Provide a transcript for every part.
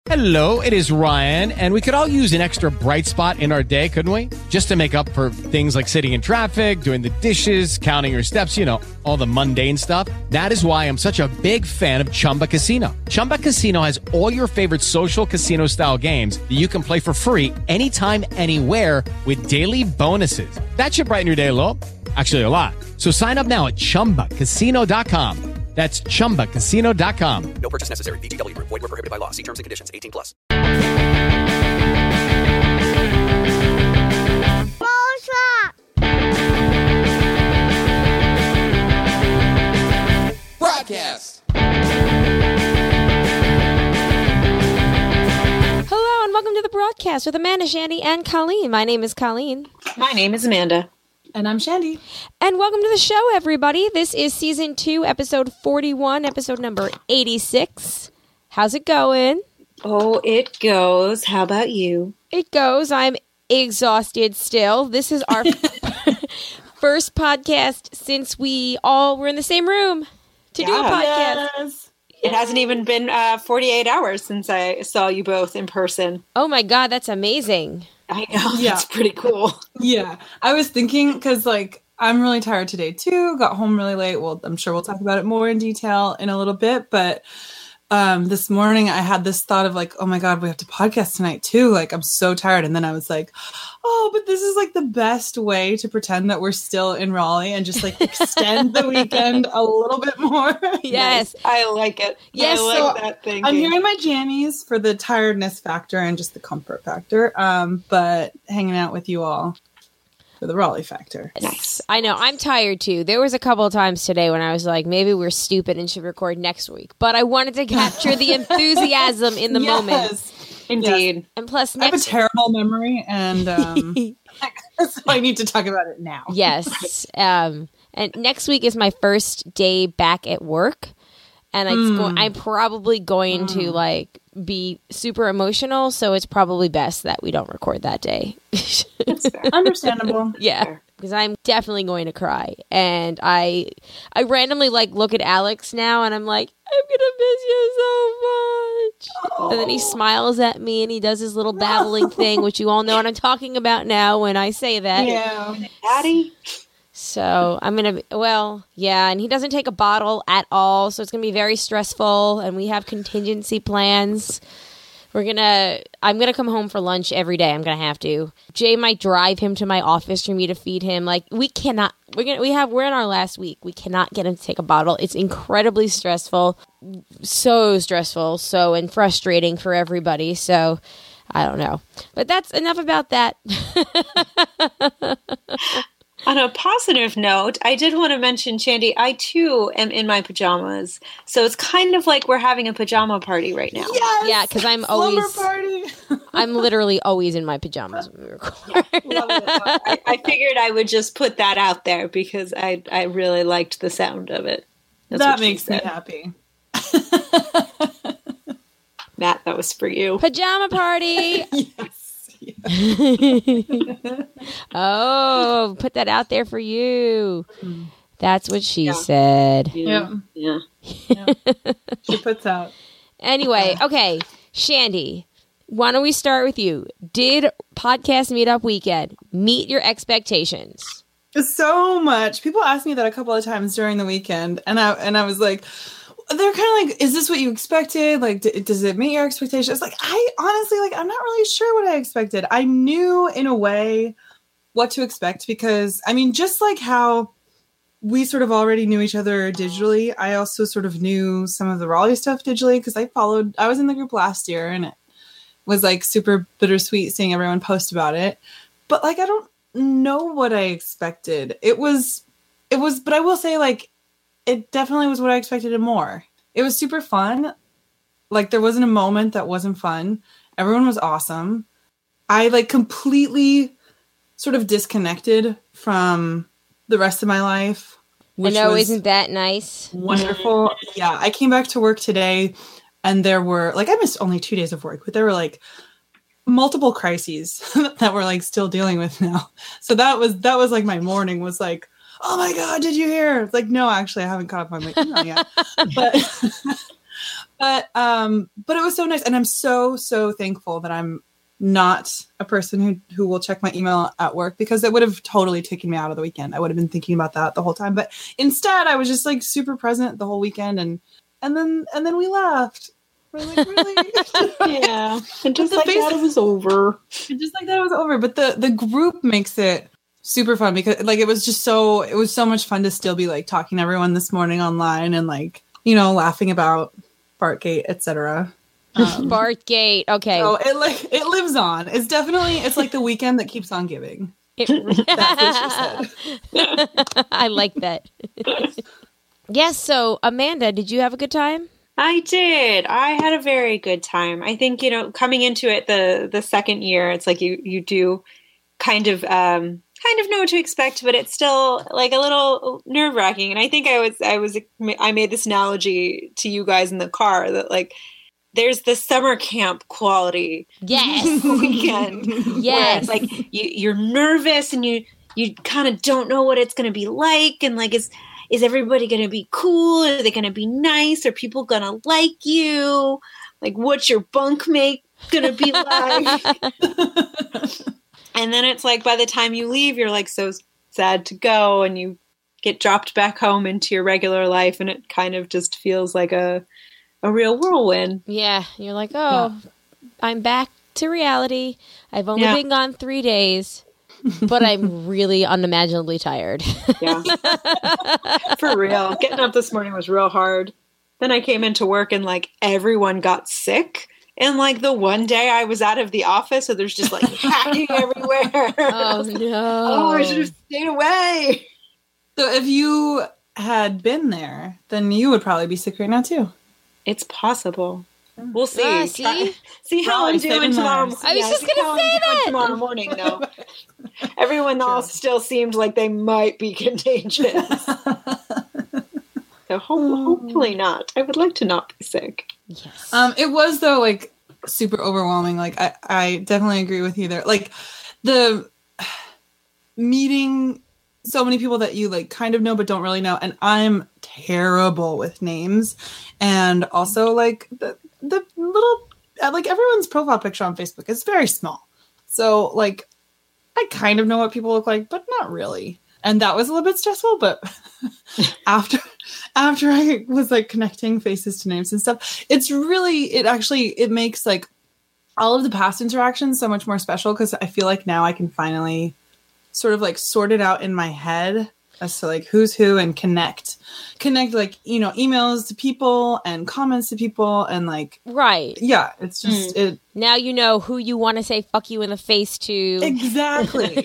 Hello, it is Ryan, and we could all use an extra bright spot in our day, couldn't we? Just to make up for things like sitting in traffic, doing the dishes, counting your steps, you know, all the mundane stuff. That is why I'm such a big fan of Chumba Casino. Chumba Casino has all your favorite social casino-style games that you can play for free anytime, anywhere with daily bonuses. That should brighten your day a little. Actually, a lot. So sign up now at ChumbaCasino.com. That's ChumbaCasino.com. No purchase necessary. VGW Group. Void where prohibited by law. See terms and conditions. 18+. Broadcast. Hello and welcome to the broadcast with Amanda, Shandy, and Colleen. My name is Colleen. My name is Amanda. And I'm Shandy. And welcome to the show, everybody. This is Season 2, Episode 41, Episode number 86. How's it going? Oh, it goes. How about you? It goes. I'm exhausted still. This is our first podcast since we all were in the same room to do a podcast. Yes. It hasn't even been 48 hours since I saw you both in person. Oh my God, that's amazing. I know. Yeah. It's pretty cool. Yeah. I was thinking, because, I'm really tired today, too. Got home really late. Well, I'm sure we'll talk about it more in detail in a little bit. But this morning, I had this thought of, oh, my God, we have to podcast tonight, too. I'm so tired. And then I was like, oh, but this is, the best way to pretend that we're still in Raleigh and just, extend the weekend a little bit more. Yes. I like it. Yes, I so like that thinking. I'm hearing my jammies for the tiredness factor and just the comfort factor, but hanging out with you all for the Raleigh factor. Nice. I know. I'm tired, too. There was a couple of times today when I was like, maybe we're stupid and should record next week. But I wanted to capture the enthusiasm in the moment. Indeed. Yes. And plus, I have a terrible memory, and so I need to talk about it now. Yes. And next week is my first day back at work. And I'm probably going to be super emotional. So it's probably best that we don't record that day. That's fair. Understandable. Yeah. Because I'm definitely going to cry. And I randomly look at Alex now and I'm like, I'm going to miss you so much. Oh. And then he smiles at me and he does his little babbling thing, which you all know what I'm talking about now when I say that. Yeah. Daddy? So I'm going to, and he doesn't take a bottle at all. So it's going to be very stressful and we have contingency plans. I'm going to come home for lunch every day. I'm going to have to. Jay might drive him to my office for me to feed him. We cannot, we're in our last week. We cannot get him to take a bottle. It's incredibly stressful. So stressful. And frustrating for everybody. So I don't know, but that's enough about that. On a positive note, I did want to mention, Shandy, I too am in my pajamas. So it's kind of like we're having a pajama party right now. Yes! Yeah, because I'm literally always in my pajamas when we record. I figured I would just put that out there because I really liked the sound of it. That makes me happy. Matt, that was for you. Pajama party! Yes. Oh, put that out there for you. That's what she said. Yeah. She puts out. Anyway, okay, Shandy, why don't we start with you? Did Podcast Meetup Weekend meet your expectations? So much. People asked me that a couple of times during the weekend, and I was like, they're kind of is this what you expected? Does it meet your expectations? I honestly, I'm not really sure what I expected. I knew in a way what to expect because, just like how we sort of already knew each other digitally, I also sort of knew some of the Raleigh stuff digitally because I was in the group last year and it was super bittersweet seeing everyone post about it. But I don't know what I expected. It was, but I will say it definitely was what I expected and more. It was super fun. There wasn't a moment that wasn't fun. Everyone was awesome. I completely sort of disconnected from the rest of my life. I know, isn't that nice? Wonderful. Yeah, I came back to work today and there were, I missed only 2 days of work, but there were multiple crises that we're still dealing with now. So that was my morning was oh my God, did you hear? It's no, actually, I haven't caught up on my email yet. But it was so nice, and I'm so thankful that I'm not a person who will check my email at work, because it would have totally taken me out of the weekend. I would have been thinking about that the whole time. But instead, I was just like super present the whole weekend, and then we laughed. We're like, really? Yeah, and just like that, it was over. Just like that, it was over. But the group makes it super fun, because like it was so much fun to still be like talking to everyone this morning online, and like, you know, laughing about Bartgate, etc. Bartgate. Okay. So it lives on. It's like the weekend that keeps on giving. That's what she said. I like that. Yes. So, Amanda, did you have a good time? I did. I had a very good time. I think, you know, coming into it the second year, it's like you do kind of know what to expect, but it's still like a little nerve-wracking. And I think I made this analogy to you guys in the car that like there's the summer camp quality. Yes. Weekend. Yes. Where it's like you're nervous and you kind of don't know what it's going to be like, and like is everybody going to be cool? Are they going to be nice? Are people going to like you? Like, what's your bunkmate going to be like? And then it's like, by the time you leave, you're like so sad to go, and you get dropped back home into your regular life, and it kind of just feels like a real whirlwind. Yeah. You're like, oh, I'm back to reality. I've only been gone 3 days. But I'm really unimaginably tired. Yeah. For real. Getting up this morning was real hard. Then I came into work and like everyone got sick. And like the one day I was out of the office, so there's just like hacking everywhere. Oh no. Oh, I should have stayed away. So if you had been there, then you would probably be sick right now too. It's possible. We'll see. See how Probably I'm doing tomorrow. I was just going to say that. Tomorrow morning, though. Everyone else still seemed like they might be contagious. So hopefully not. I would like to not be sick. Yes. It was though like super overwhelming. Like I definitely agree with you there. Like the meeting so many people that you like kind of know but don't really know, and I'm terrible with names, and also like the little like everyone's profile picture on Facebook is very small, so like I kind of know what people look like but not really, and that was a little bit stressful. But after I was like connecting faces to names and stuff, it makes like all of the past interactions so much more special, because I feel like now I can finally sort of like sort it out in my head as to like who's who, and connect like, you know, emails to people and comments to people, and like, right. Yeah, it's just it. Now you know who you want to say fuck you in the face to. Exactly.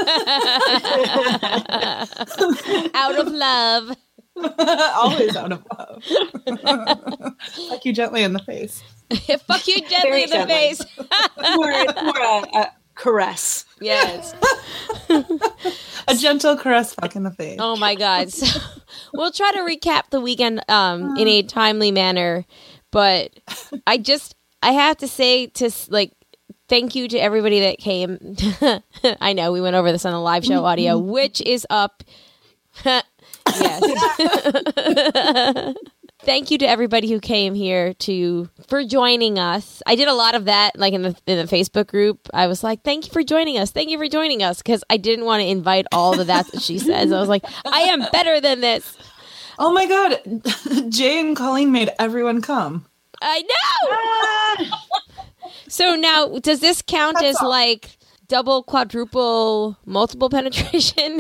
Out of love. Always out of love. Fuck you gently in the face. Fuck you gently in the face. More a caress. Yes. A gentle caress fuck in the face. Oh my God. So we'll try to recap the weekend in a timely manner, but I have to say thank you to everybody that came. I know we went over this on the live show audio, which is up. Yes. Thank you to everybody who came here for joining us. I did a lot of that, like in the Facebook group. I was like, "Thank you for joining us. Thank you for joining us," because I didn't want to invite all the that she says. I was like, "I am better than this." Oh my God, Jay and Colleen made everyone come. I know. So now, does this count as like double, quadruple, multiple penetration?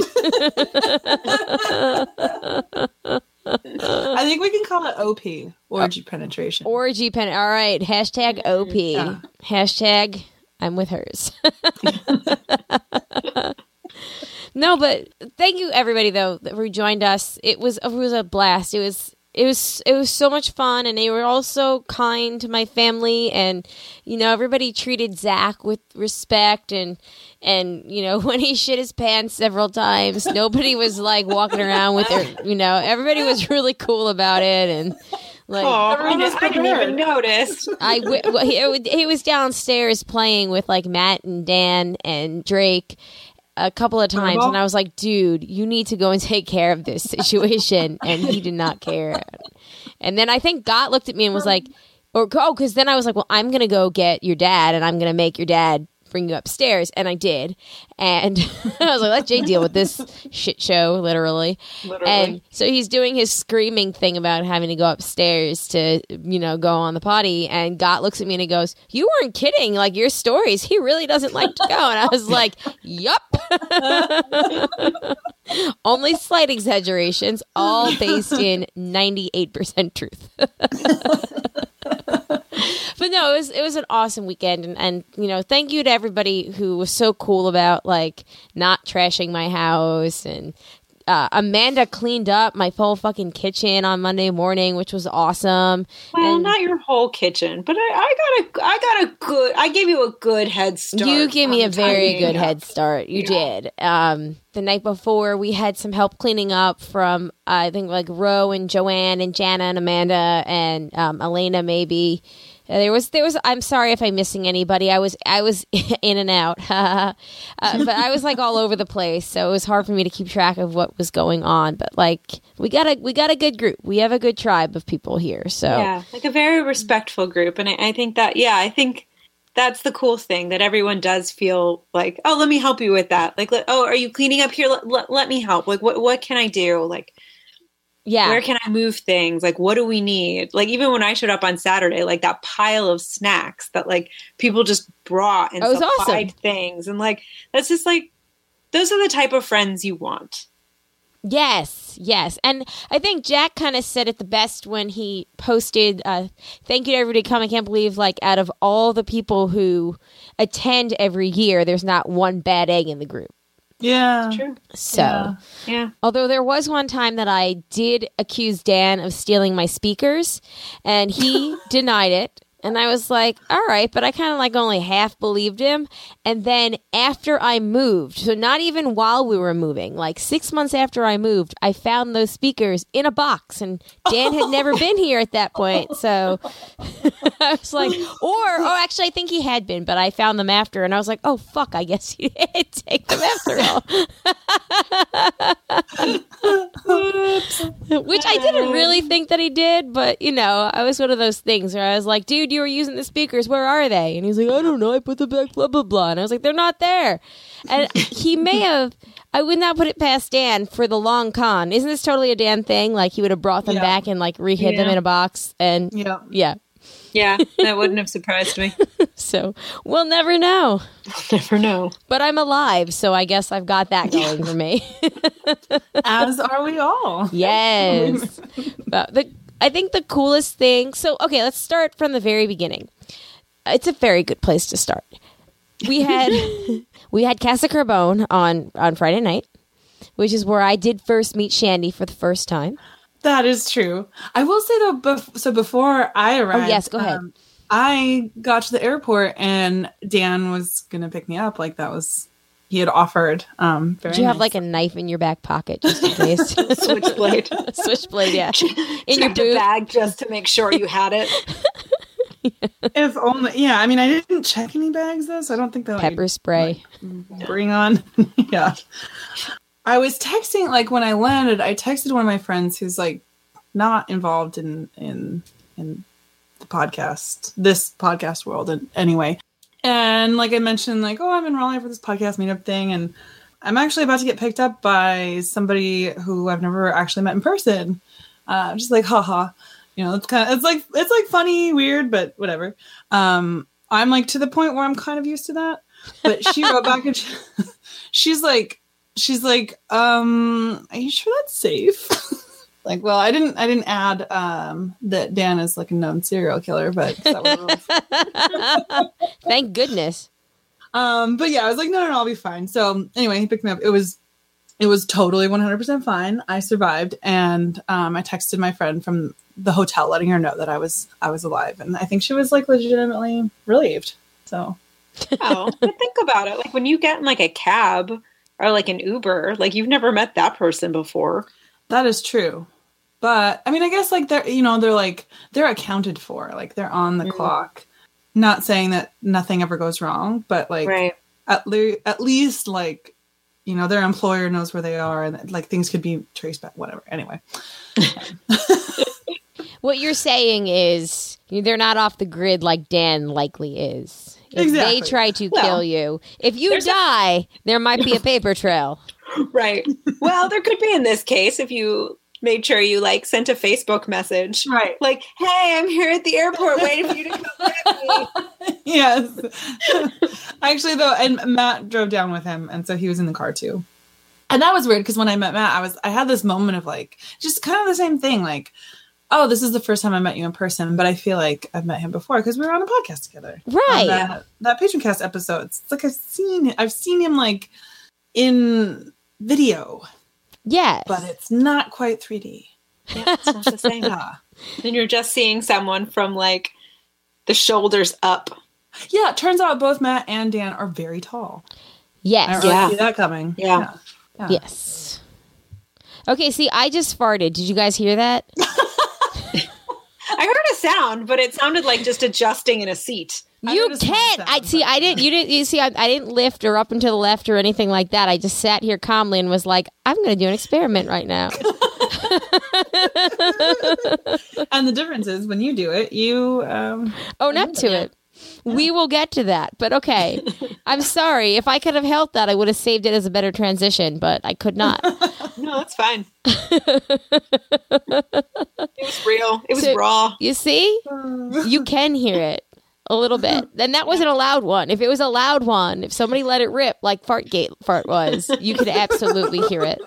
I think we can call it OP, orgy penetration. All right. Hashtag OP. Yeah. Hashtag I'm with hers. No, but thank you everybody though who joined us. It was a blast. It was so much fun, and they were all so kind to my family, and you know, everybody treated Zach with respect, and you know, when he shit his pants several times, nobody was like walking around with their, you know, everybody was really cool about it, and like, I didn't even notice. He was downstairs playing with like Matt and Dan and Drake. a couple of times, Fireball? and I was like, dude, you need to go and take care of this situation. And he did not care. And then I think God looked at me and was like, because then I was like, well, I'm going to go get your dad, and I'm going to make your dad bring you upstairs. And I did. And I was like, let Jay deal with this shit show, literally. And so he's doing his screaming thing about having to go upstairs to, go on the potty. And God looks at me and he goes, you weren't kidding. Like, your stories, he really doesn't like to go. And I was like, yup. Only slight exaggerations, all based in 98% truth. But no, it was an awesome weekend, and thank you to everybody who was so cool about like not trashing my house, and Amanda cleaned up my whole fucking kitchen on Monday morning, which was awesome. Well, and not your whole kitchen, but I gave you a good head start. you gave me a very good head. head start. You did. The night before, we had some help cleaning up from I think like Ro and Joanne and Jana and Amanda and Elena maybe. There was. I'm sorry if I'm missing anybody. I was in and out, but I was like all over the place, so it was hard for me to keep track of what was going on. But like, we got a good group. We have a good tribe of people here. So yeah, like a very respectful group, and I think that's the cool thing, that everyone does feel like, oh, let me help you with that. Like, oh, are you cleaning up here? Let me help. Like, what can I do? Like. Yeah. Where can I move things? Like, what do we need? Like, even when I showed up on Saturday, like that pile of snacks that like people just brought and supplied awesome. things. And like, that's just like, those are the type of friends you want. Yes. And I think Jack kind of said it the best when he posted, thank you to everybody come. I can't believe, like, out of all the people who attend every year, there's not one bad egg in the group. Yeah. True. So, Yeah. although there was one time that I did accuse Dan of stealing my speakers, and he denied it. And I was like, all right, but I kind of like only half believed him. And then after I moved, so not even while we were moving, like 6 months after I moved, I found those speakers in a box, and Dan had never been here at that point. So I was like, actually, I think he had been, but I found them after, and I was like, oh, fuck, I guess you did take them after all. Which I didn't really think that he did, but, I was one of those things where I was like, dude, you were using the speakers. Where are they? And he's like, I don't know. I put them back, blah, blah, blah. And I was like, they're not there. And he may have, I would not put it past Dan for the long con. Isn't this totally a Dan thing? Like, he would have brought them back and, like, re-hid them in a box. And, yeah. Yeah, that wouldn't have surprised me. So, we'll never know. Never know. But I'm alive, so I guess I've got that going for me. As are we all. Yes. But I think the coolest thing... So, okay, let's start from the very beginning. It's a very good place to start. We had Casa Carbone on Friday night, which is where I did first meet Shandy for the first time. That is true. I will say, though, so before I arrived... Oh, yes, go ahead. I got to the airport, and Dan was going to pick me up. Like, that was... He had offered. Did you have like a knife in your back pocket just in case? Switchblade. Switchblade, yeah. In your Checked boot. a bag just to make sure you had it. If only, yeah. I mean, I didn't check any bags though, so I don't think that Pepper spray. bring on. Yeah. I was texting, like when I landed, I texted one of my friends who's like not involved in the this podcast world in any way. And like I mentioned, like, oh, I'm in Raleigh for this podcast meetup thing, and I'm actually about to get picked up by somebody who I've never actually met in person. Just like, haha, it's like funny, weird, but whatever. I'm like to the point where I'm kind of used to that. But she wrote back and she's like, are you sure that's safe? Like, well, I didn't add that Dan is like a known serial killer, but that was Thank goodness. But yeah, I was like, no, I'll be fine. So anyway, he picked me up. It was totally 100% fine. I survived, and I texted my friend from the hotel, letting her know that I was alive, and I think she was like legitimately relieved. So, oh, but think about it. Like when you get in like a cab or like an Uber, like you've never met that person before. That is true. But I mean, I guess like they're accounted for, like they're on the clock. Not saying that nothing ever goes wrong, but like right. at least like you know, their employer knows where they are, and like things could be traced back, whatever. Anyway. What you're saying is they're not off the grid like Dan likely is. If Exactly. they try to kill you, if you die, there might be a paper trail. Right. Well, there could be in this case if you made sure you like sent a Facebook message. Right. Like, hey, I'm here at the airport waiting for you to come get me. Yes. Actually, though, and Matt drove down with him, and so he was in the car too. And that was weird because when I met Matt, I had this moment of like just kind of the same thing, like, oh, this is the first time I met you in person, but I feel like I've met him before because we were on a podcast together. Right. That Patroncast episode. It's like I've seen him like in video, Yes. but it's not quite 3D. Yeah, it's not the same. Yeah. And you're just seeing someone from like the shoulders up. Yeah, it turns out both Matt and Dan are very tall. I Yes. don't really Yeah. see that coming. Yeah. Yeah. Yes. Okay, see, I just farted. Did you guys hear that? I heard a sound, but it sounded like just adjusting in a seat. I You noticed one can't. sound, I see. but- I didn't. You didn't. You see. I didn't lift or up and to the left or anything like that. I just sat here calmly and was like, "I'm going to do an experiment right now." And the difference is when you do it, you Own up to it. We will get to that. But okay, I'm sorry. If I could have helped that, I would have saved it as a better transition. But I could not. No, that's fine. It was real. It was So- raw. You see, you can hear it a little bit. And that wasn't a loud one. If it was a loud one, if somebody let it rip like Fartgate fart was, you could absolutely hear it.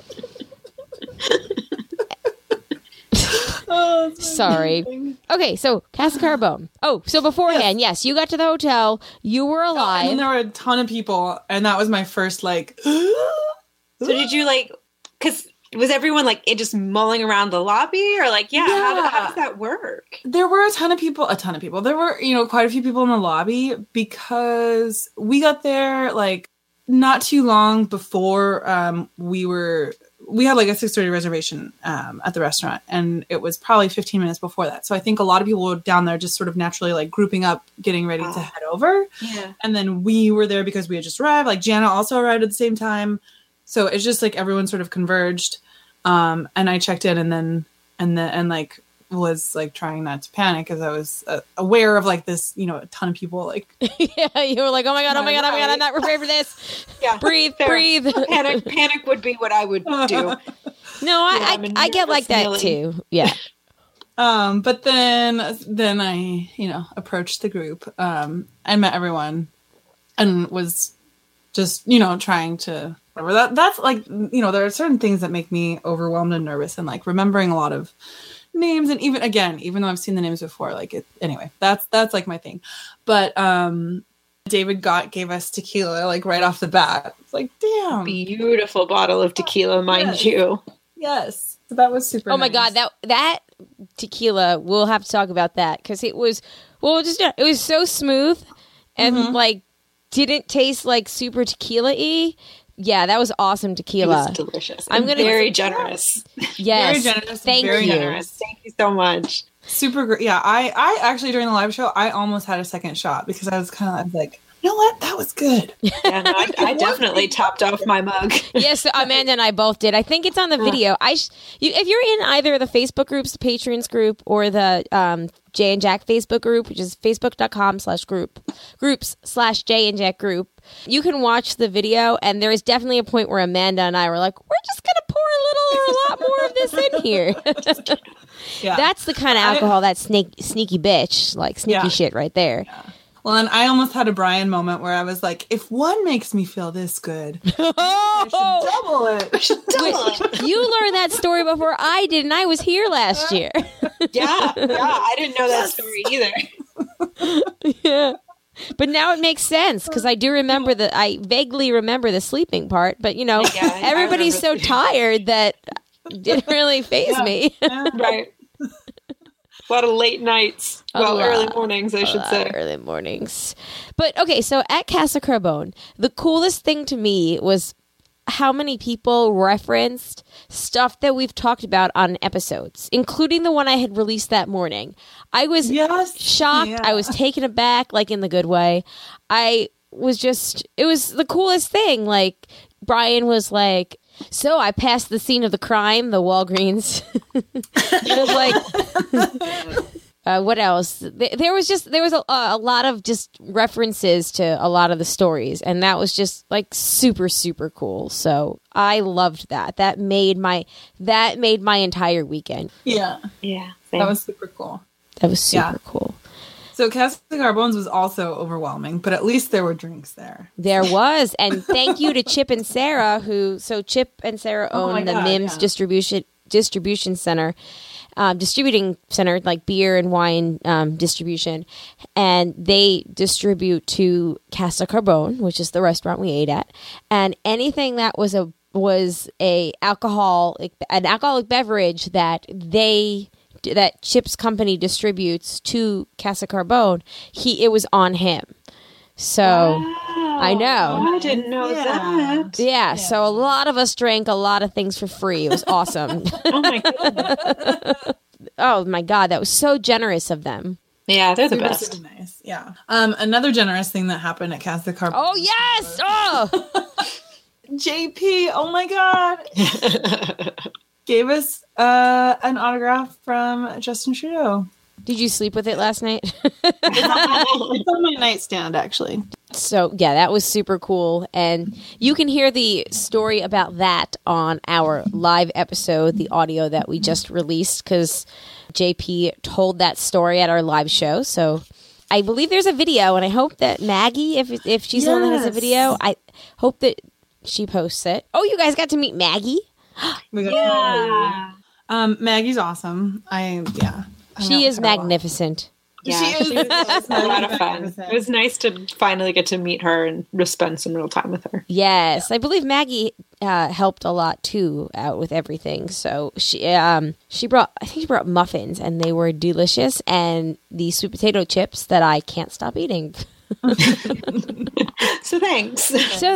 Sorry. Okay, so Casa Carbone. Oh, so beforehand, yes, you got to the hotel. You were and alive. then there were a ton of people, and that was my first like. So did you like, because was everyone like it just mulling around the lobby or like, yeah, how does that work? There were a ton of people. There were, quite a few people in the lobby because we got there like not too long before we had like a 6:30 reservation at the restaurant, and it was probably 15 minutes before that. So I think a lot of people were down there just sort of naturally like grouping up, getting ready to head over. Yeah. And then we were there because we had just arrived. Like Jana also arrived at the same time. So it's just like everyone sort of converged. And I checked in and like was like trying not to panic because I was aware of like this, a ton of people like. Yeah, you were like, oh my God, I'm not prepared for this. Yeah. Breathe. Panic would be what I would do. No, I'm a I get like that nervous too. Yeah. But then I, approached the group, and met everyone and was just, trying to whatever that's like, there are certain things that make me overwhelmed and nervous and like remembering a lot of names. And even though I've seen the names before, like anyway, that's like my thing. But, David gave us tequila like right off the bat. It's like, damn. Beautiful bottle of tequila, mind you. Yes. So that was super Oh my nice. God, that tequila, we'll have to talk about that because it was so smooth and like didn't taste like super tequila-y. Yeah, that was awesome It tequila. was delicious. I'm I'm gonna- very generous. Yes. Very generous, Thank very you. Generous. Thank you so much. Super great. Yeah, I actually during the live show I almost had a second shot because I was like, you know what, that was good. Yeah, no, I definitely topped off my mug. Yes, Amanda and I both did. I think it's on the video. If you're in either the Facebook groups, the Patrons group, or the Jay and Jack Facebook group, which is facebook.com/groups/Jay and Jack group, you can watch the video. And there is definitely a point where Amanda and I were like, we're just going to pour a little or a lot more of this in here. Yeah. That's the kind of alcohol that sneaky bitch, like sneaky Yeah. shit right there. Well, and I almost had a Brian moment where I was like, if one makes me feel this good, Oh, double it. you learned that story before I did, and I was here last year. Yeah, I didn't know that story either. Yeah. But now it makes sense because I do remember I vaguely remember the sleeping part, but Yeah, I everybody's so remember tired that it didn't really faze me. Right. A lot of late nights. Well, early mornings, I should say. Early mornings. But okay, so at Casa Carbone, the coolest thing to me was how many people referenced stuff that we've talked about on episodes, including the one I had released that morning. I was Yes. shocked. Yeah. I was taken aback, like in the good way. I was it was the coolest thing. Like, Brian was like, so I passed the scene of the crime, the Walgreens. It was like, what else? There was a lot of just references to a lot of the stories, and that was just like super, super cool. So I loved that. That made my entire weekend. Yeah. Yeah. That was super cool. That was super cool. So Casa Carbone's was also overwhelming, but at least there were drinks there. There was. And thank you to Chip and Sarah, Chip and Sarah own the MIMS distribution center, distributing center, like beer and wine distribution. And they distribute to Casa Carbone, which is the restaurant we ate at. And anything that was an alcoholic beverage that Chip's company distributes to Casa Carbone, it was on him. So wow. I know. I didn't know that. Yeah, so a lot of us drank a lot of things for free. It was awesome. Oh my god. Oh my god, that was so generous of them. Yeah, they're the best. Super nice. Yeah. Another generous thing that happened at Casa Carbone. Oh yes! Oh, JP. Oh my god. Gave us an autograph from Justin Trudeau. did you sleep with it last night? It's on my nightstand, actually. So, yeah, that was super cool. And you can hear the story about that on our live episode, the audio that we just released, because JP told that story at our live show. So I believe there's a video, and I hope that Maggie, if she's the one that has a video, I hope that she posts it. Oh, you guys got to meet Maggie? Maggie's awesome. She is magnificent. Yeah, she is. It was a lot of fun. It was nice to finally get to meet her and spend some real time with her. Yes, I believe Maggie helped a lot too out with everything. So she brought muffins, and they were delicious, and the sweet potato chips that I can't stop eating. So thanks.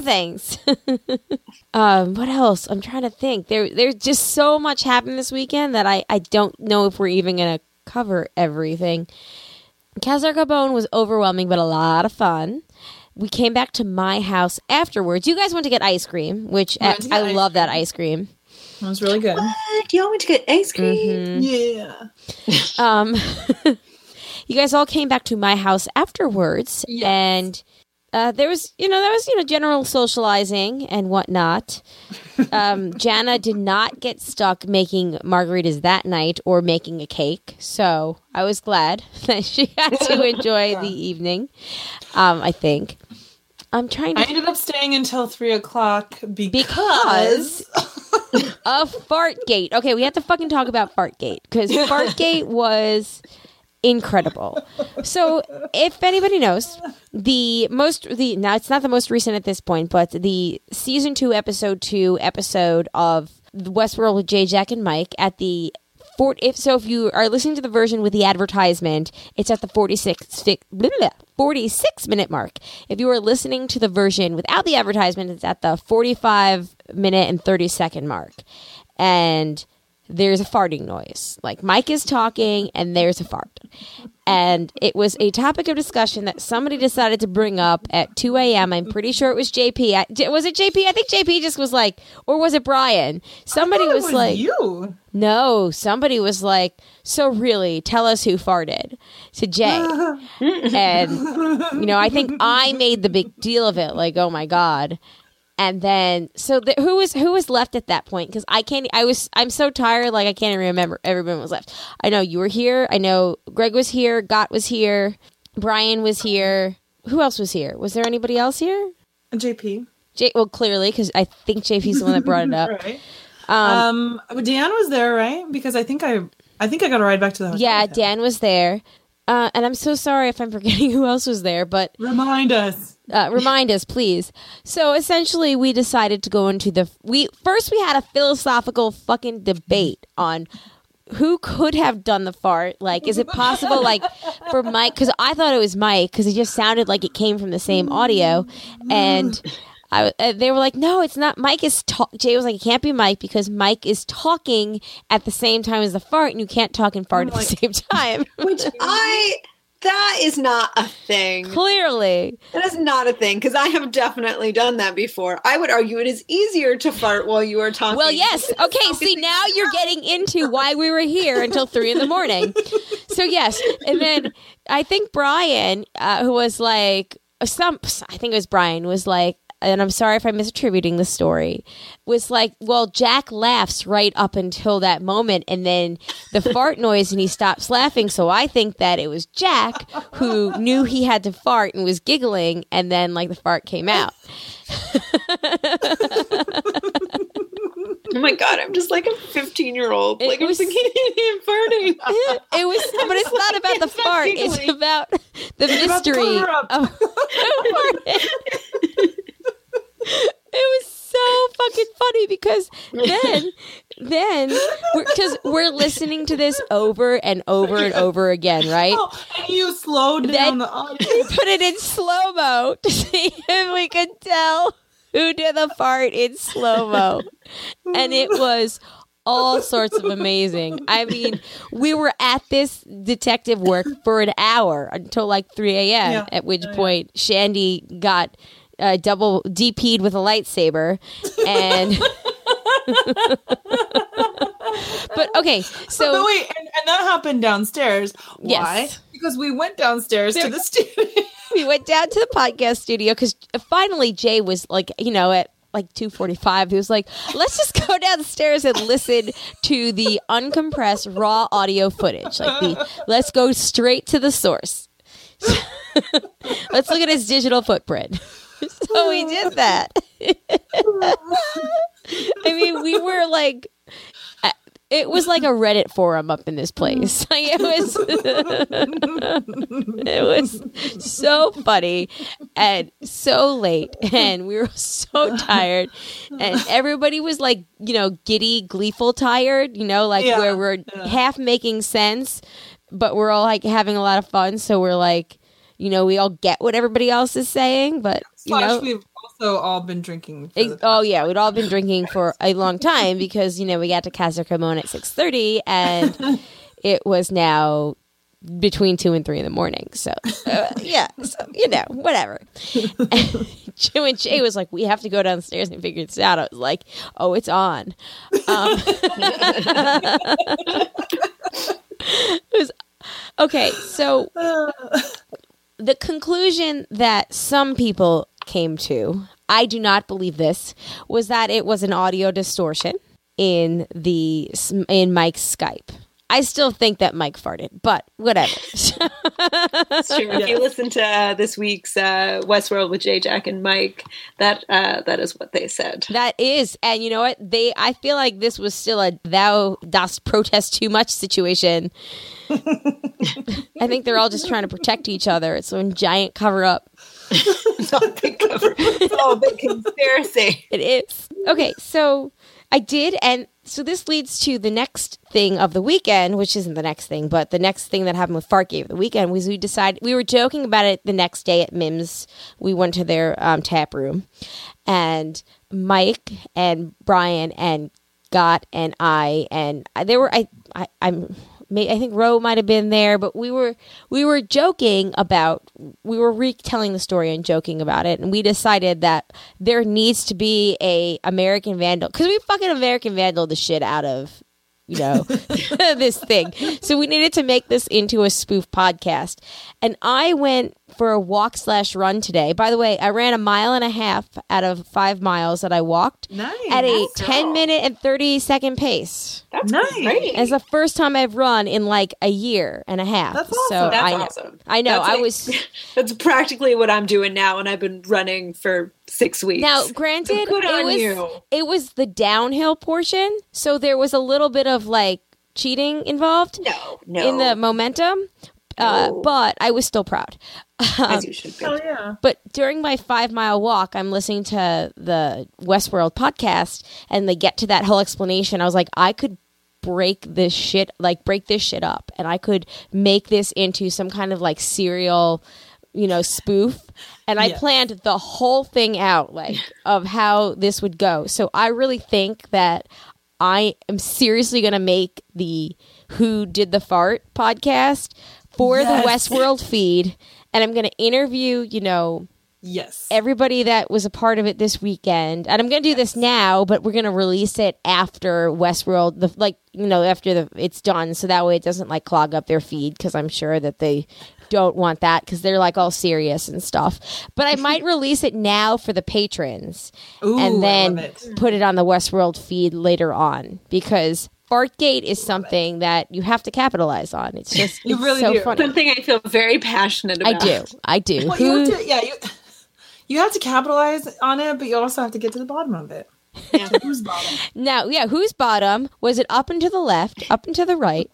What else? I'm trying to think. There's just so much happened this weekend that I don't know if we're even going to cover everything. Casa Carbone was overwhelming, but a lot of fun. We came back to my house afterwards. You guys went to get ice cream, which I love that ice cream. It was really good. What? Y'all went to get ice cream? Mm-hmm. Yeah. You guys all came back to my house afterwards, and there was general socializing and whatnot. Jana did not get stuck making margaritas that night or making a cake, so I was glad that she got to enjoy the evening. I think I ended up staying until 3:00 because of Fartgate. Okay, we have to fucking talk about Fartgate, because Fartgate was incredible. So if anybody knows, now it's not the most recent at this point, but the season 2 episode 2 episode of Westworld with Jay, Jack, and Mike at the if you are listening to the version with the advertisement, it's at the 46-minute mark. If you are listening to the version without the advertisement, it's at the 45-minute and 30-second mark. And there's a farting noise. Like, Mike is talking and there's a fart. And it was a topic of discussion that somebody decided to bring up at 2 a.m. I'm pretty sure it was JP. Was it JP? I think JP just was like, or was it Brian? Somebody was like, you. No, somebody was like, so really, tell us who farted to Jay. And, I think I made the big deal of it. Like, oh my God. And then, so who was left at that point? Because I'm so tired, like I can't even remember. Everyone was left. I know you were here. I know Greg was here. Gott was here. Brian was here. Who else was here? Was there anybody else here? JP. Well, clearly, because I think JP's the one that brought it up. Right. Dan was there, right? Because I think I got a ride back to the hotel. Yeah, Dan was there. And I'm so sorry if I'm forgetting who else was there, but remind us. Remind us, please. So essentially, we decided to go into we had a philosophical fucking debate on who could have done the fart. Like, is it possible, like, for Mike? Because I thought it was Mike, because it just sounded like it came from the same audio. And they were like, no, it's not. Mike is Jay was like, it can't be Mike, because Mike is talking at the same time as the fart, and you can't talk and fart at the same time. Which That is not a thing. Clearly. That is not a thing, because I have definitely done that before. I would argue it is easier to fart while you are talking. Well, yes. Okay, see, now you're getting into why we were here until 3 a.m. So, yes. And then I think Brian, who was like, I think it was Brian, was like, and I'm sorry if I'm misattributing the story, was like, well, Jack laughs right up until that moment, and then the fart noise, and he stops laughing. So I think that it was Jack who knew he had to fart and was giggling, and then like the fart came out. Oh my God, I'm just like a 15-year-old. Like, I'm thinking and farting. It was, but it's not about the fart. It's about the mystery of It was so fucking funny because then we're listening to this over and over and over again, right? Oh, and you slowed down the audio. We put it in slow-mo to see if we could tell who did the fart in slow-mo. And it was all sorts of amazing. I mean, we were at this detective work for an hour until like 3 a.m., at which point Shandy got double DP'd with a lightsaber. And but okay, so but wait, and that happened downstairs. Why? Yes. Because we went downstairs to the studio. We went down to the podcast studio because finally Jay was like, at like 2:45, he was like, let's just go downstairs and listen to the uncompressed raw audio footage. Let's go straight to the source. Let's look at his digital footprint. So we did that. I mean, we were like, it was like a Reddit forum up in this place. Like it was so funny and so late, and we were so tired, and everybody was like, giddy, gleeful tired, where we're half making sense, but we're all like having a lot of fun. So we're like, we all get what everybody else is saying, but we've also all been drinking. We'd all been drinking for a long time because we got to Casa Cremona at 6:30, and it was now between 2 and 3 in the morning. So whatever. And Jay was like, "We have to go downstairs and figure this out." I was like, "Oh, it's on." It was okay. So the conclusion that some people came to, I do not believe this, was that it was an audio distortion in Mike's Skype. I still think that Mike farted, but whatever. It's true. If you listen to this week's Westworld with Jay, Jack, and Mike, that is what they said. That is, and you know what? I feel like this was still a thou dost protest too much situation. I think they're all just trying to protect each other. It's one giant cover up. It's all a big cover. It's all a big conspiracy. It is. Okay, so I did, and so this leads to the next thing of the weekend, which isn't the next thing, but the next thing that happened with Fartgate of the weekend was we were joking about it the next day at Mims. We went to their tap room, and Mike and Brian and Gott and I think Ro might have been there, but we were joking about, we were retelling the story and joking about it, and we decided that there needs to be a American Vandal, because we fucking American Vandal the shit out of this thing. So we needed to make this into a spoof podcast. And I went for a walk/run today. By the way, I ran 1.5 miles out of 5 miles that I walked at a 10-minute and 30-second pace. That's nice. Great. It's the first time I've run in like a year and a half. That's awesome. So That's awesome. I know. That's practically what I'm doing now, and I've been running for 6 weeks. Now, granted, so good on you. It was the downhill portion, so there was a little bit of like cheating involved. No. In the momentum. But I was still proud. As you should be. Oh, yeah. But during my 5-mile walk, I'm listening to the Westworld podcast, and they get to that whole explanation. I was like, I could break this shit up, and I could make this into some kind of like serial, spoof. And I planned the whole thing out, like, of how this would go. So I really think that I am seriously going to make the Who Did the Fart podcast for Yes. the Westworld feed, and I'm going to interview, Yes. everybody that was a part of it this weekend. And I'm going to do this now, but we're going to release it after Westworld, after it's done, so that way it doesn't like clog up their feed, because I'm sure that they don't want that because they're like all serious and stuff. But I might release it now for the patrons Ooh, and I then love it. put it on the Westworld feed later on, because Fartgate is something that you have to capitalize on. It's just You it's really so do. funny. Something I feel very passionate about. Well, I do. you have to capitalize on it, but you also have to get to the bottom of it. Yeah. Who's bottom? Now, whose bottom? Was it up and to the left, up and to the right?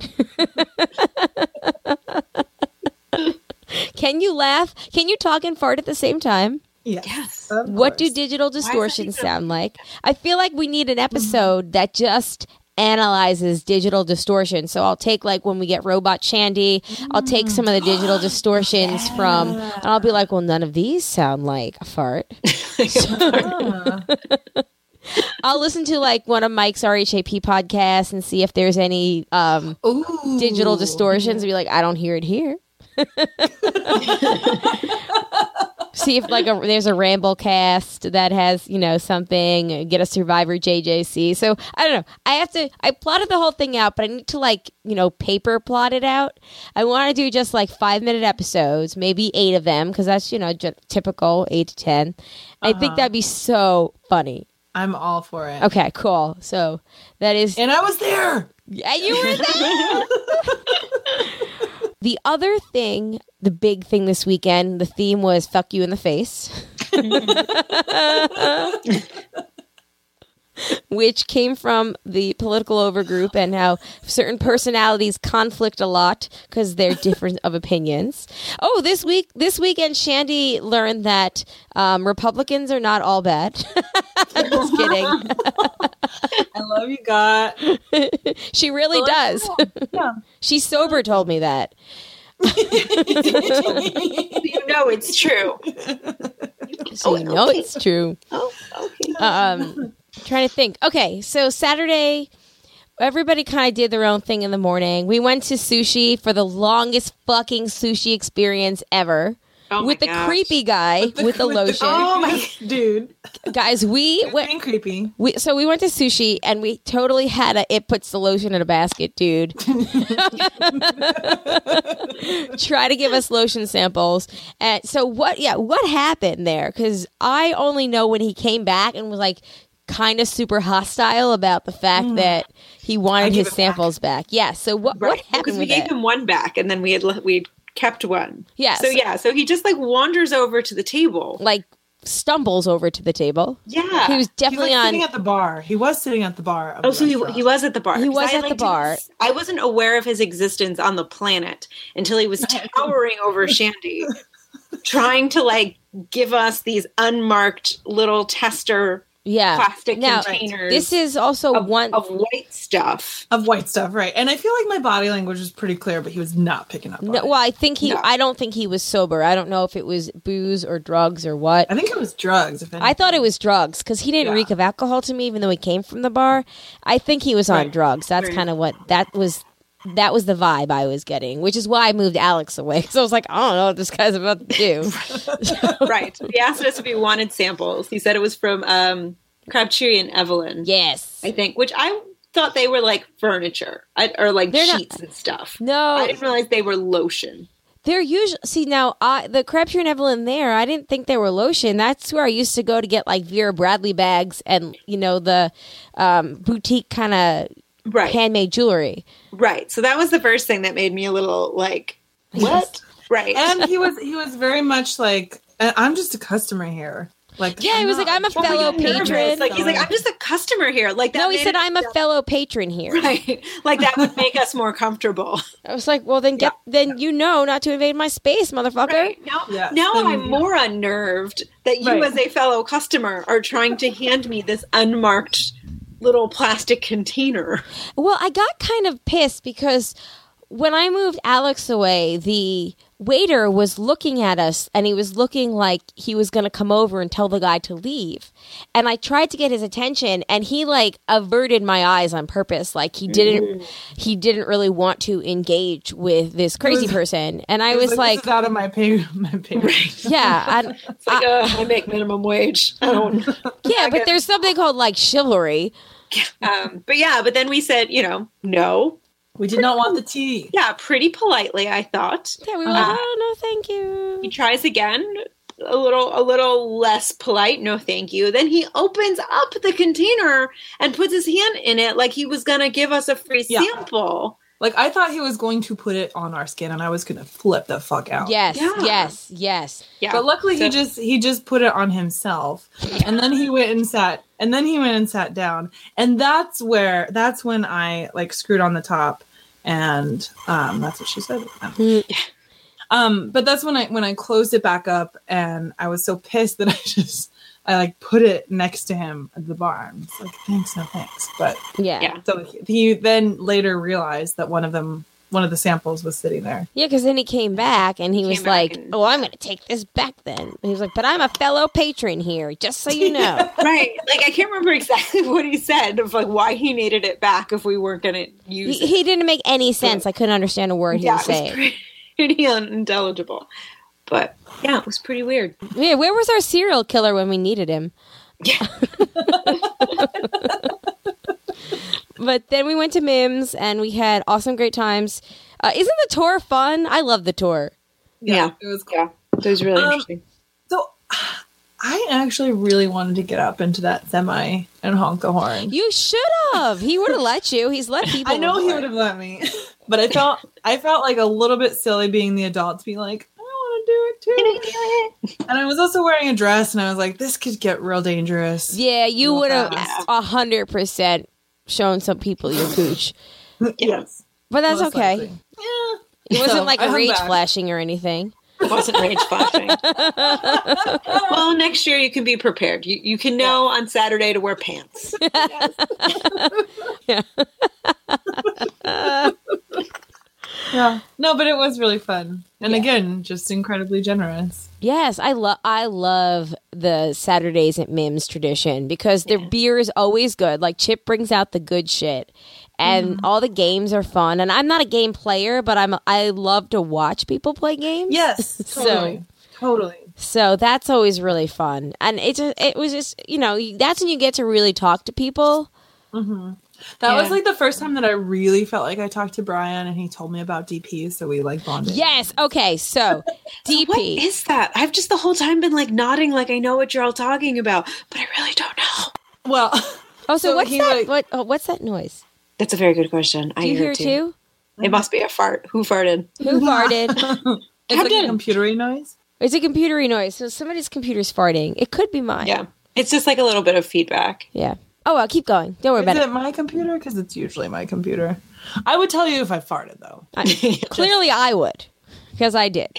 Can you laugh? Can you talk and fart at the same time? Yes. What do digital distortions sound like? I feel like we need an episode that just analyzes digital distortion. So I'll take like when we get Robot Shandy, I'll take some of the digital distortions from, and I'll be like, well, none of these sound like a fart. I'll listen to like one of Mike's RHAP podcasts and see if there's any digital distortions and be like, I don't hear it here. See if like there's a Ramble cast that has, something, get a Survivor JJC. So I don't know. I plotted the whole thing out, but I need to like, paper plot it out. I want to do just like 5-minute episodes, maybe 8 of them, because that's, typical 8 to 10. I think that'd be so funny. I'm all for it. Okay, cool. So that is. And I was there. Yeah, you were there. The other thing, the big thing this weekend, the theme was fuck you in the face. Which came from the political overgroup and how certain personalities conflict a lot because they're different of opinions. Oh, this weekend, Shandy learned that Republicans are not all bad. Just kidding. I love you, God. She really does. Yeah. She sober told me that. It's true. So it's true. Oh, okay. Trying to think. Okay, so Saturday, everybody kind of did their own thing in the morning. We went to sushi for the longest fucking sushi experience ever. Oh with the gosh. creepy guy with the lotion. Oh my dude. Guys, we went Being creepy. we went to sushi and we totally had it puts the lotion in a basket, dude. Try to give us lotion samples. And so what happened there? Cuz I only know when he came back and was like kind of super hostile about the fact that he wanted his samples back. Yeah, so what happened Because we with gave that? him one back, and then we'd kept one. Yeah, So he just like wanders over to the table. Like stumbles over to the table. Yeah. He was definitely He was on sitting at the bar. He was sitting at the bar. Of Oh, the so restaurant. he was at the bar. He was 'Cause at the bar. I wasn't aware of his existence on the planet until he was towering over Shandy, trying to like give us these unmarked little tester plastic containers. This is also of one of white stuff. Of white stuff, right? And I feel like my body language was pretty clear, but he was not picking up on No, it. well, I think No. I don't think he was sober. I don't know if it was booze or drugs or what. I think it was drugs. If anything. I thought it was drugs because he didn't Yeah. reek of alcohol to me, even though he came from the bar. I think he was on Right. drugs. That's Right. kind of what that was. That was the vibe I was getting, which is why I moved Alex away. Because I was like, I don't know what this guy's about to do. Right. He asked us if we wanted samples. He said it was from Crabtree and Evelyn. Yes. I think, which I thought they were like furniture or like They're not- sheets and stuff. No. I didn't realize they were lotion. They're usually now. The Crabtree and Evelyn there. I didn't think they were lotion. That's where I used to go to get like Vera Bradley bags and the boutique kind of Right. handmade jewelry. Right. So that was the first thing that made me a little like, what? Right. And he was very much like, I'm just a customer here. Like, Yeah, he was like, I'm a Oh my fellow God, nervous. patron. Like he's like, I'm just a customer here. Like that. No, he made said it- I'm a fellow patron here. Right. Like that would make us more comfortable. I was like, well, then then not to invade my space, motherfucker. Right. Now, Yes. now Then- I'm more unnerved that you, Right. as a fellow customer, are trying to hand me this unmarked little plastic container. Well, I got kind of pissed because when I moved Alex away, the waiter was looking at us, and he was looking like he was going to come over and tell the guy to leave. And I tried to get his attention, and he like averted my eyes on purpose. Like he didn't really want to engage with this crazy person. And I was like, this is out of my pay. yeah, It's like, I make minimum wage. I don't. yeah, but there's something called like chivalry. But then we said, no. We did not want the tea. Yeah, pretty politely, I thought. Yeah, we were like, oh no, thank you. He tries again, a little less polite, no thank you. Then he opens up the container and puts his hand in it like he was gonna give us a free sample. Like, I thought he was going to put it on our skin, and I was going to flip the fuck out. Yes. Yeah. But luckily, he just put it on himself, and then he went and sat down, and that's when I like screwed on the top, and that's what she said. But that's when I closed it back up, and I was so pissed that I like put it next to him at the bar. And it's like, thanks, no thanks. But yeah. So he then later realized that one of the samples was sitting there. Yeah, because then he came back and he was like, oh, I'm going to take this back then. And he was like, but I'm a fellow patron here, just so you know. Right. Like, I can't remember exactly what he said of like why he needed it back if we weren't going to use it. He didn't make any sense. I couldn't understand a word he was saying. It was pretty unintelligible. But yeah, it was pretty weird. Yeah, where was our serial killer when we needed him? Yeah. But then we went to Mims and we had awesome, great times. Isn't the tour fun? I love the tour. Yeah. It was cool. Yeah. It was really interesting. So I actually really wanted to get up into that semi and honk the horn. You should have. He would have let you. He's let people. I know he would have let me. But I felt like a little bit silly being the adult to be like, I want to do it too. And I was also wearing a dress, and I was like, this could get real dangerous. Yeah, you would have fast. 100% shown some people your gooch. Yes. But that's Most okay. likely. Yeah. It wasn't So, like I hung rage back. flashing or anything. It wasn't rage flashing. Well, next year you can be prepared. You can know on Saturday to wear pants. Yeah. No, but it was really fun. And again, just incredibly generous. Yes, I love the Saturdays at Mims tradition because their beer is always good. Like Chip brings out the good shit, and all the games are fun. And I'm not a game player, but I love to watch people play games. Yes, totally. Totally. So that's always really fun, and it was just that's when you get to really talk to people. That was like the first time that I really felt like I talked to Brian, and he told me about DP, so we like bonded. Yes. Okay. So DP. What is that? I've just the whole time been like nodding, like I know what you're all talking about, but I really don't know. Well, Oh, so what's he, that? like- What's that noise? That's a very good question. Do you hear it too? It must be a fart. Who farted? Who farted? it's like a computery noise. It's a computery noise. So somebody's computer's farting. It could be mine. Yeah. It's just like a little bit of feedback. Yeah. Oh, well, keep going. Don't worry Is about it my computer? Because it's usually my computer. I would tell you if I farted, though. it. Clearly, I would. Because I did.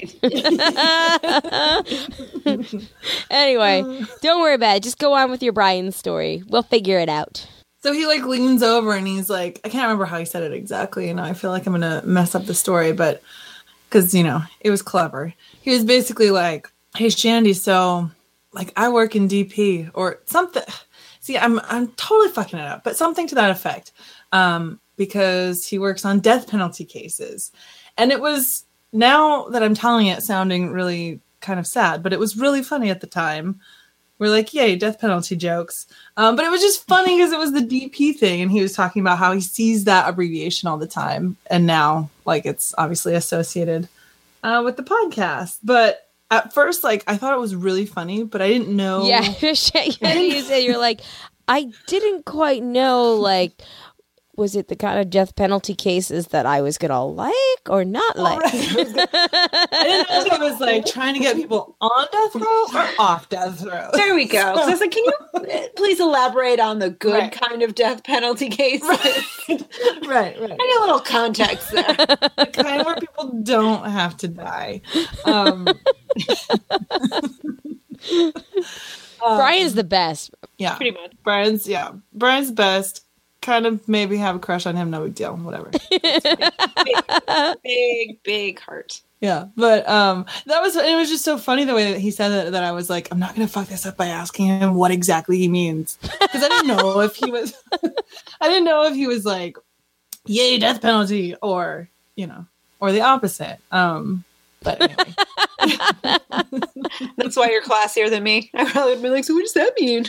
Anyway, don't worry about it. Just go on with your Brian story. We'll figure it out. So he like leans over and he's like, I can't remember how he said it exactly. I feel like I'm going to mess up the story, but because, it was clever. He was basically like, hey, Shandy, so like I work in DP or something. See, I'm totally fucking it up, but something to that effect. Because he works on death penalty cases. And it was, now that I'm telling it, sounding really kind of sad, but it was really funny at the time. We're like, yay, death penalty jokes. But it was just funny because it was the DP thing. And he was talking about how he sees that abbreviation all the time. And now, like, it's obviously associated with the podcast. But at first, like, I thought it was really funny, but I didn't know. Yeah. You said you're like, I didn't quite know, like, was it the kind of death penalty cases that I was going to like or not like? Right. I didn't know if it was like trying to get people on death row or off death row. There we go. So I was like, can you please elaborate on the good Right. kind of death penalty cases? Right. I need a little context there. The kind where people don't have to die. Brian's the best. Yeah. Pretty much. Brian's best. kind of maybe have a crush on him. No big deal. Whatever. Big heart. Yeah, but it was just so funny the way that he said it, that I was like, I'm not gonna fuck this up by asking him what exactly he means, because I didn't know if he was like, yay, death penalty, or or the opposite. But anyway. That's why you're classier than me. I probably would be like, so what does that mean?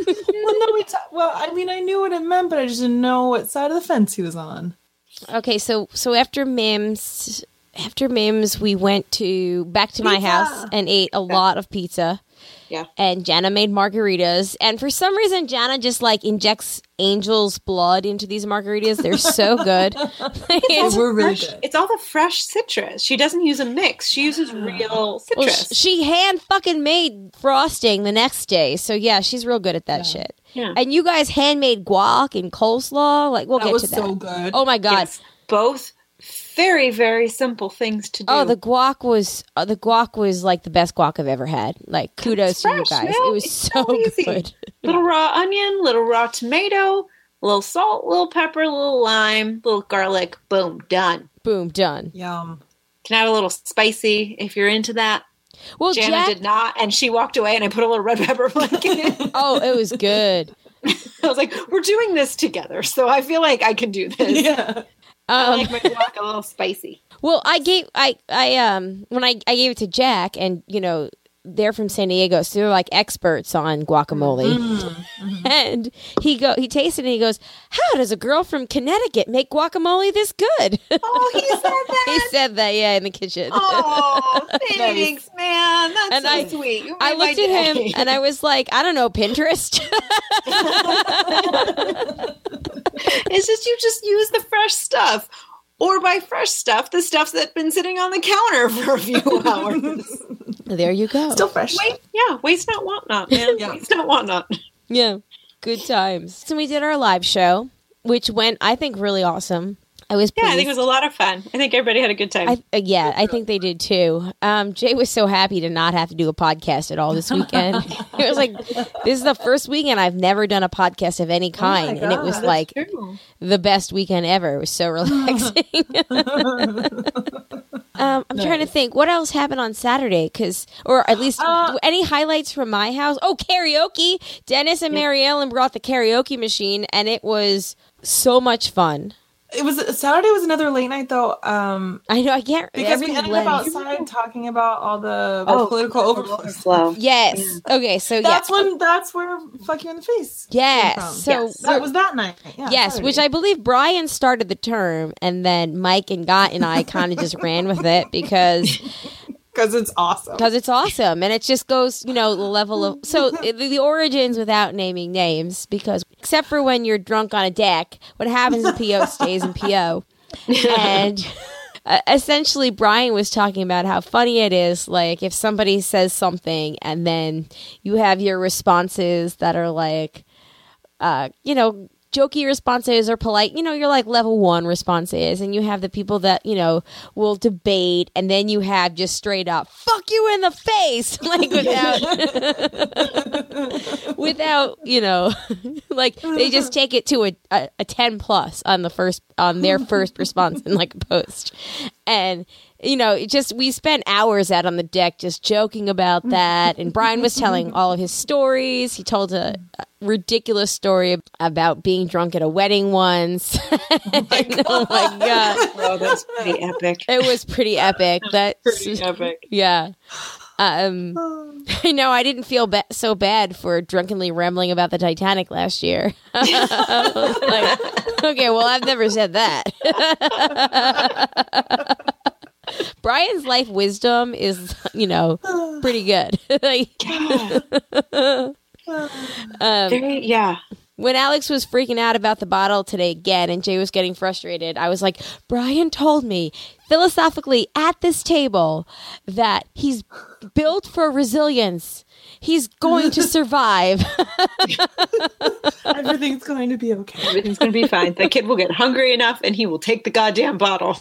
I mean, I knew what it meant, but I just didn't know what side of the fence he was on. Okay, so after Mims, we went back to my house and ate a lot of pizza. Yeah. And Jana made margaritas. And for some reason, Jana just injects angel's blood into these margaritas. They're so good. We're really good. It's all the fresh citrus. She doesn't use a mix. She uses real citrus. Well, she hand fucking made frosting the next day. So yeah, she's real good at that shit. Yeah. And you guys handmade guac and coleslaw. We'll get to that. That was so good. Oh my God. Yes, both very, very simple things to do. Oh, the guac was like the best guac I've ever had. Kudos to you guys. Man. It was It's so easy. good. Little raw onion, little raw tomato, a little salt, little pepper, little lime, little garlic. Boom, done. Boom, done. Yum. Can add a little spicy if you're into that. Well, Jana did not, and she walked away, and I put a little red pepper flake in it. Oh, it was good. I was like, we're doing this together, so I feel like I can do this. Yeah. I like my guac a little spicy. Well, when I gave it to Jack, and they're from San Diego, so they're like experts on guacamole. Mm-hmm. And he tasted it and he goes, "How does a girl from Connecticut make guacamole this good?" Oh, he said that. He said that, yeah, in the kitchen. Oh, thanks, man. That's And so sweet. You I made my looked at day. him and I was like, I don't know, Pinterest. It's just you just use the fresh stuff. Or by fresh stuff, the stuff that's been sitting on the counter for a few hours. There you go. Still fresh. Waste not, want not, man. Yeah. Waste not, want not. Yeah. Good times. So we did our live show, which went, I think, really awesome. I was pleased. Yeah, I think it was a lot of fun. I think everybody had a good time. I think they did too. Jay was so happy to not have to do a podcast at all this weekend. It was like, this is the first weekend I've never done a podcast of any kind. And it was like the best weekend ever. It was so relaxing. I'm trying to think what else happened on Saturday, or at least any highlights from my house. Oh, karaoke. Dennis and Mary Ellen brought the karaoke machine and it was so much fun. Saturday was another late night though. I know, I can't, because we ended up outside talking about all the political overflow. Yes. Yeah. Okay, so that's where Fuck You in the Face. Yes. So that was that night. Yeah, yes, Saturday. Which I believe Brian started the term, and then Mike and Gott and I kind of just ran with it because it's awesome. Because it's awesome, and it just goes, the level of the origins without naming names. Because except for when you're drunk on a deck, what happens in PO stays in PO. And essentially, Brian was talking about how funny it is, like if somebody says something, and then you have your responses that are like, jokey responses or polite, you're like level 1 responses, and you have the people that, will debate, and then you have just straight up, fuck you in the face, like without, like they just take it to a 10 plus on their first response in like a post. And we spent hours out on the deck just joking about that. And Brian was telling all of his stories. He told a ridiculous story about being drunk at a wedding once. Oh my God. Oh, that's pretty epic. It was pretty epic. That's pretty epic. Yeah. I know I didn't feel so bad for drunkenly rambling about the Titanic last year. Okay, well, I've never said that. Brian's life wisdom is, pretty good. When Alex was freaking out about the bottle today again and Jay was getting frustrated, I was like, Brian told me philosophically at this table that he's built for resilience. He's going to survive. Everything's going to be okay. Everything's going to be fine. The kid will get hungry enough and he will take the goddamn bottle.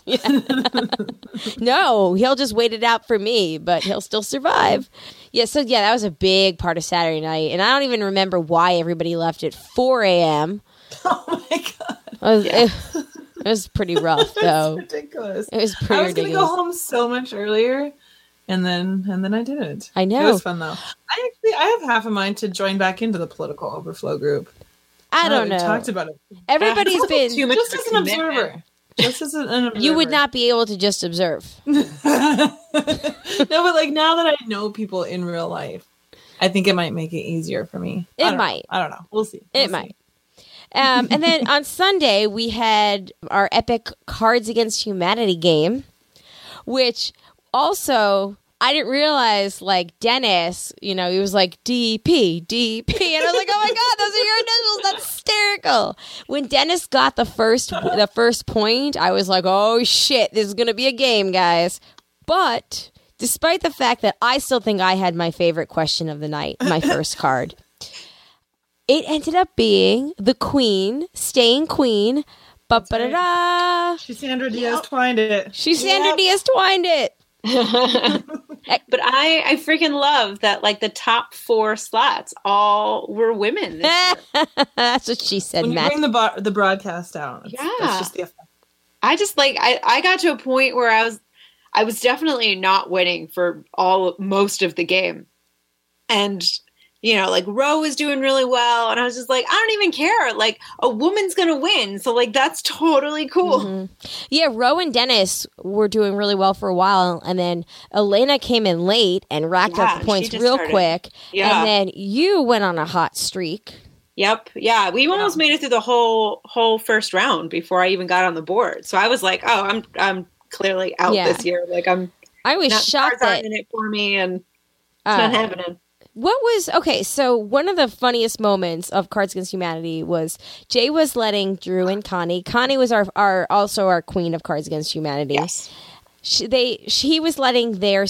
No, he'll just wait it out for me, but he'll still survive. So that was a big part of Saturday night. And I don't even remember why everybody left at 4 a.m. Oh my god. It was pretty rough, though. That's ridiculous. It was pretty I was going to ridiculous. go home so much earlier, and then I didn't. I know. It was fun, though. I have half a mind to join back into the political overflow group. I don't We know. talked about it. Everybody's been. Too much Just of a as an commitment. observer. Just as an observer. You would not be able to just observe. No, but like now that I know people in real life, I think it might make it easier for me. It I don't know. might. I don't know. We'll see. It might. And then on Sunday, we had our epic Cards Against Humanity game, which also, I didn't realize, like, Dennis, he was like, DP. And I was like, oh my God, those are your initials. That's hysterical. When Dennis got the first point, I was like, oh shit, this is going to be a game, guys. But despite the fact that I still think I had my favorite question of the night, my first card, it ended up being the Queen, staying Queen. Ba-ba-da-da. She Sandra Diaz twined it. She Sandra Diaz twined it. But I freaking love that, like, the top 4 slots all were women this year. That's what she said, When you Matt. bring the broadcast out, that's just the effect. I just like I got to a point where I was definitely not winning for most of the game. And like Roe was doing really well, and I was just like, I don't even care. Like, a woman's gonna win, so like that's totally cool. Mm-hmm. Yeah, Roe and Dennis were doing really well for a while, and then Elena came in late and racked up the she points just real started. quick. Yeah. And then you went on a hot streak. Yep. Yeah, we almost made it through the whole first round before I even got on the board. So I was like, oh, I'm clearly out Yeah. this year. Like, I'm I was not shocked cards aren't that in it for me, and it's not happening. so one of the funniest moments of Cards Against Humanity was Jay was letting Drew and Connie. Connie was also our queen of Cards Against Humanity. Yes. He was letting their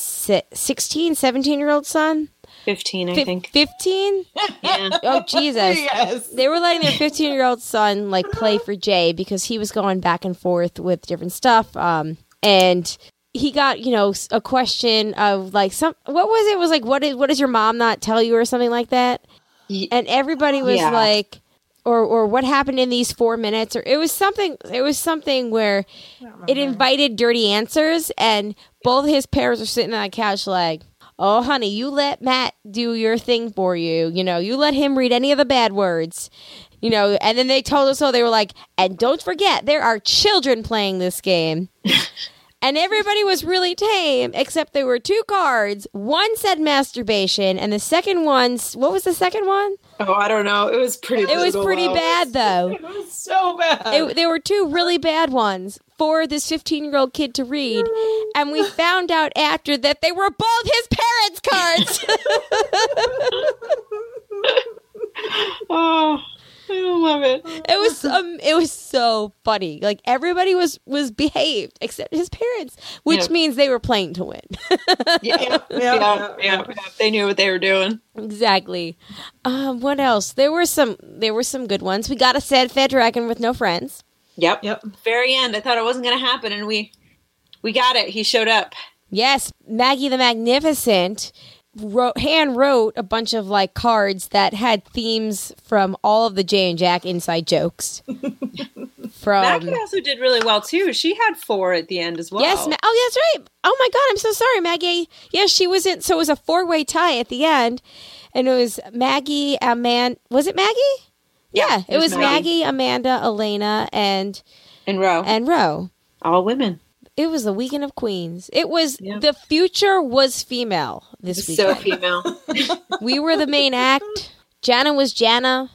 16, 17-year-old son. 15, I think. 15? Yeah. Oh, Jesus. Yes. They were letting their 15-year-old son like play for Jay because he was going back and forth with different stuff. And he got, a question of like what was it? It was like, what does your mom not tell you or something like that? And everybody was Yeah. like, or what happened in these 4 minutes? Or it was something where it invited dirty answers, and both his parents were sitting on the couch like, oh, honey, you let Matt do your thing for you. You let him read any of the bad words. And then they told us so. They were like, and don't forget, there are children playing this game. And everybody was really tame, except there were 2 cards. One said masturbation, and the second one, what was the second one? Oh, I don't know. It was pretty. It was pretty bad, though. It was so bad. There were 2 really bad ones for this 15-year-old kid to read, and we found out after that they were both his parents' cards. Oh, I love it. It was so funny. Like, everybody was behaved except his parents, which Yeah. means they were playing to win. Yeah. They knew what they were doing. Exactly. What else? There were some good ones. We got a sad fat dragon with no friends. Yep. Yep. Very end. I thought it wasn't going to happen, and we got it. He showed up. Yes, Maggie the Magnificent hand wrote a bunch of like cards that had themes from all of the Jay and Jack inside jokes. Maggie also did really well too. She had 4 at the end as well. Yes, that's right. Oh my God, I'm so sorry, Maggie. Yeah, she was in. So it was a 4-way tie at the end, and it was Maggie, was it Maggie? Yeah, it was Maggie, Amanda, Elena, and Roe. All women. It was the weekend of queens. It was the future was female this weekend. So female. We were the main act. Jana was Jana.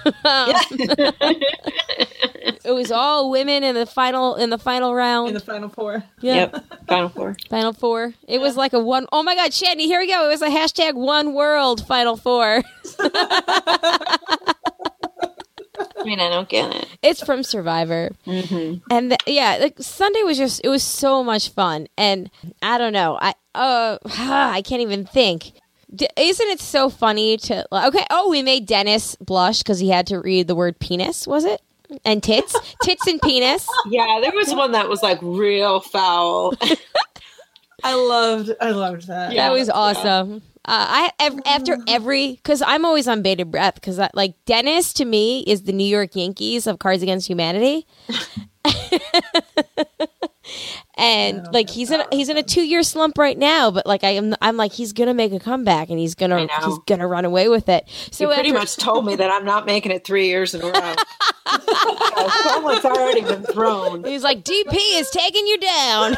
It was all women in the final round. In the final 4. Yeah. Yep. Final 4. Final 4. It was like a one. Oh my God, Shandy, here we go. It was a hashtag one world final 4. I mean, I don't get it. It's from Survivor. Mm-hmm. And like Sunday was it was so much fun. And I don't know. I can't even think. Isn't it so funny to, okay. Oh, we made Dennis blush because he had to read the word penis, was it? And tits and penis. Yeah, there was one that was like real foul. I loved that. That was awesome. After every, because I'm always on bated breath, because like Dennis to me is the New York Yankees of Cards Against Humanity, and like he's in a 2-year slump right now, but like I'm like he's gonna make a comeback and he's gonna run away with it. So you pretty much told me that I'm not making it 3 years in a row. Someone's already been thrown. He's like, DP is taking you down.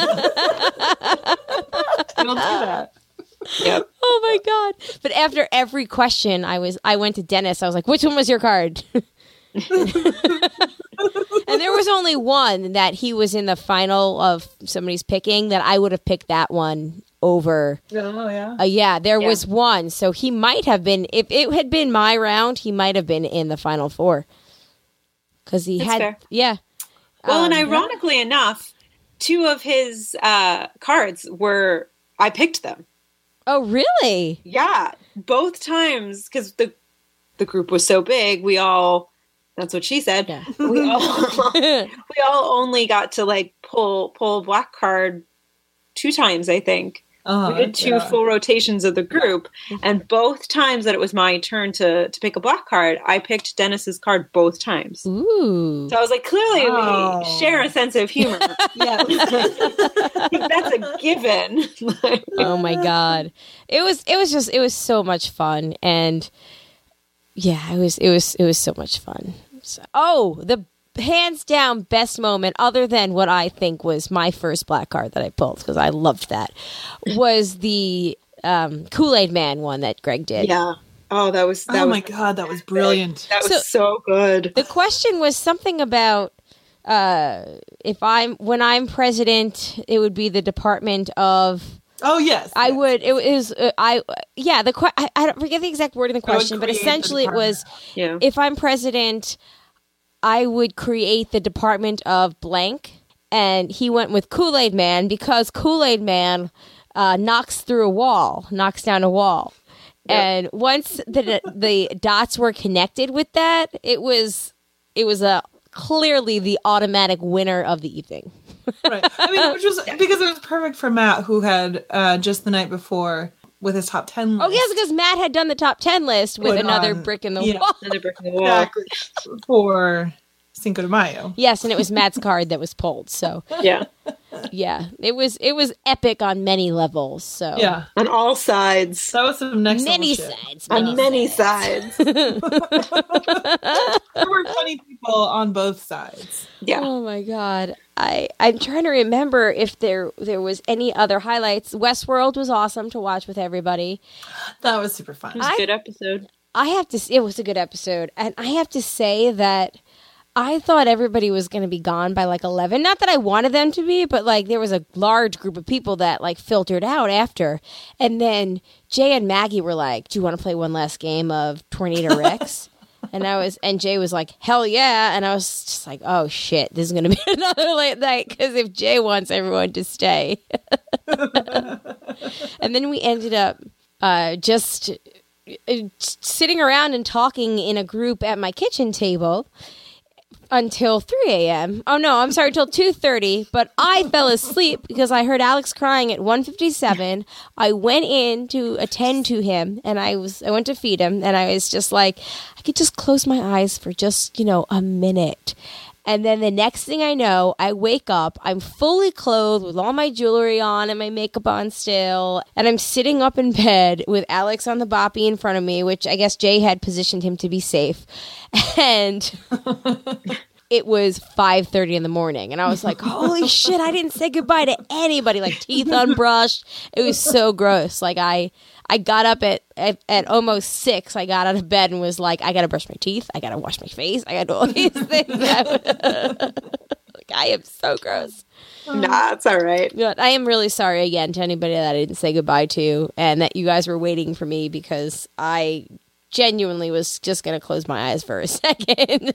Don't do that. Yep. Oh my God. But after every question, I went to Dennis. I was like, which one was your card? And there was only one that he was in the final of somebody's picking that I would have picked that one over. Oh, yeah. Yeah, there was one. So he might have been, if it had been my round, he might have been in the final four. Because he had, fair. yeah. Well, and ironically enough, 2 of his cards were, I picked them. Oh, really? Yeah, both times, because the group was so big, we all, that's what she said, Yeah. we all only got to like pull a black card 2 times, I think. We did 2 full rotations of the group, and both times that it was my turn to pick a black card, I picked Dennis's card both times. Ooh. So I was like, clearly we share a sense of humor. Yeah. That's a given. Oh my God. It was so much fun. And yeah, it was so much fun. So, the hands down best moment, other than what I think was my first black card that I pulled, because I loved that, was the Kool-Aid Man one that Greg did. Yeah. Oh, that was my God, that was brilliant. That was so good. The question was something about when I'm president, it would be the Department of. Oh yes, I would. It was. I don't forget the exact word of the question, but essentially it was, if I'm president, I would create the Department of blank, and he went with Kool-Aid Man because Kool-Aid Man knocks down a wall. Yep. And once the dots were connected with that, it was clearly the automatic winner of the evening. Right. I mean, which was because it was perfect for Matt, who had just the night before with his top 10 list. Oh yes, because Matt had done the top 10 list with another brick in the wall. Another brick in the wall. Exactly. For Cinco de Mayo. Yes, and it was Matt's card that was pulled. So Yeah. yeah, it was epic on many levels. So Yeah, On all sides. that was some next many level shit. sides. On many sides. There were funny people on both sides. Yeah. Oh my God. I'm trying to remember if there was any other highlights. Westworld was awesome to watch with everybody. That was super fun. It was a good episode. It was a good episode. And I have to say that I thought everybody was going to be gone by like 11. Not that I wanted them to be, but like there was a large group of people that like filtered out after. And then Jay and Maggie were like, do you want to play one last game of Tornado Rex? And Jay was like, hell yeah. And I was just like, oh shit, this is going to be another late night because if Jay wants everyone to stay. And then we ended up just sitting around and talking in a group at my kitchen table until 3 a.m. Oh no, I'm sorry, till 2:30. But I fell asleep because I heard Alex crying at 1:57. I went in to attend to him, and I went to feed him, and I was just like, I could just close my eyes for just a minute. And then the next thing I know, I wake up, I'm fully clothed with all my jewelry on and my makeup on still, and I'm sitting up in bed with Alex on the boppy in front of me, which I guess Jay had positioned him to be safe. And it was 5:30 in the morning, and I was like, holy shit, I didn't say goodbye to anybody, like teeth unbrushed. It was so gross. Like I got up at almost 6. I got out of bed and was like, I gotta brush my teeth, I gotta wash my face, I gotta do all these things. Like, I am so gross. Nah, it's all right. But I am really sorry again to anybody that I didn't say goodbye to, and that you guys were waiting for me, because I genuinely was just gonna close my eyes for a second.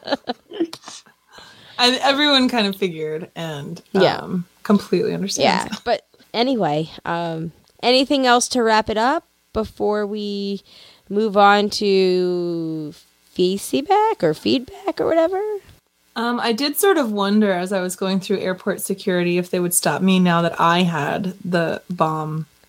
Everyone kind of figured and completely understands. Yeah, but anyway, anything else to wrap it up before we move on to feedback or whatever? I did sort of wonder as I was going through airport security if they would stop me now that I had the bomb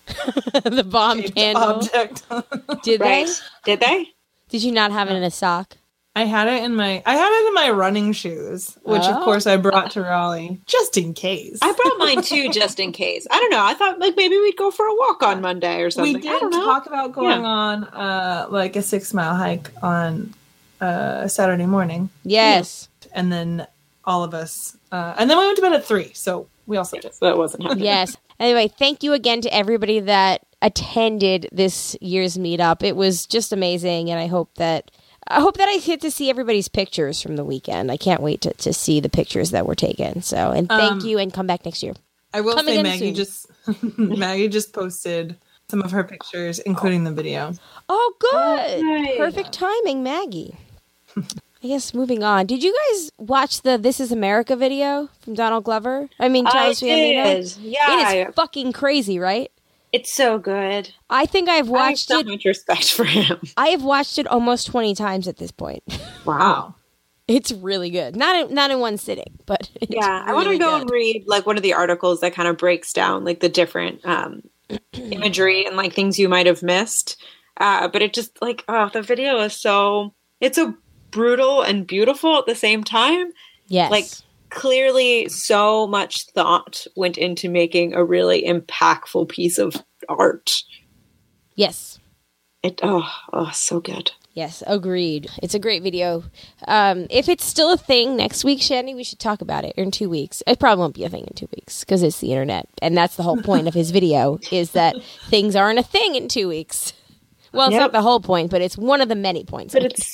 The bomb candle. Object. Did they? Right. Did they? Did you not have it in a sock? I had it in my running shoes, which of course I brought to Raleigh just in case. I brought mine too, just in case. I don't know. I thought like maybe we'd go for a walk on Monday or something. We I did don't know. talk about going on like a 6-mile hike on Saturday morning, Yes. and then all of us, and then we went to bed at 3. So we also did. So that wasn't happening. Yes. Anyway, thank you again to everybody that attended this year's meetup. It was just amazing, and I hope that I get to see everybody's pictures from the weekend. I can't wait to see the pictures that were taken. So, and thank you, and come back next year. I will Come say again soon. Maggie just posted some of her pictures, including the video. Oh, good. Okay. Perfect timing, Maggie. I guess moving on. Did you guys watch the This Is America video from Donald Glover? I mean, Charles Gambino? did. Yeah. It is fucking crazy, right? It's so good. I think I've I have watched so it. much respect for him. I have watched it almost 20 times at this point. Wow. It's really good. Not in one sitting, but it's Yeah, I want to really go good. and read like one of the articles that kind of breaks down like the different imagery and like things you might have missed. But it just like the video is it's so brutal and beautiful at the same time. Yes. Like clearly so much thought went into making a really impactful piece of art. Yes. It so good. Yes, agreed. It's a great video. If it's still a thing next week, Shani, we should talk about it. Or in 2 weeks. It probably won't be a thing in 2 weeks because it's the internet. And that's the whole point of his video is that things aren't a thing in 2 weeks. Well, it's Yep. not the whole point, but it's one of the many points. But it's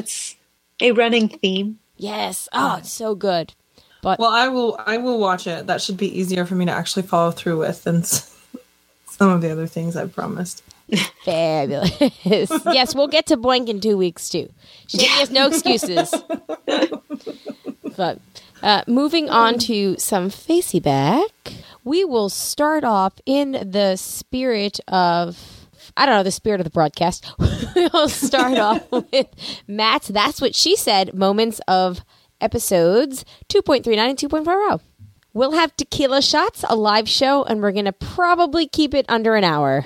a running theme. Yes. Oh, it's so good. But Well, I will watch it. That should be easier for me to actually follow through with than some of the other things I've promised. fabulous. Yes, we'll get to Boink in 2 weeks too. Shani has no excuses. But moving on to some Facey Back, we will start off in the spirit of the spirit of the broadcast. We'll start off with Matt's That's What She Said moments of episodes 2.39 and 2.40. We'll have tequila shots, a live show, and we're going to probably keep it under an hour.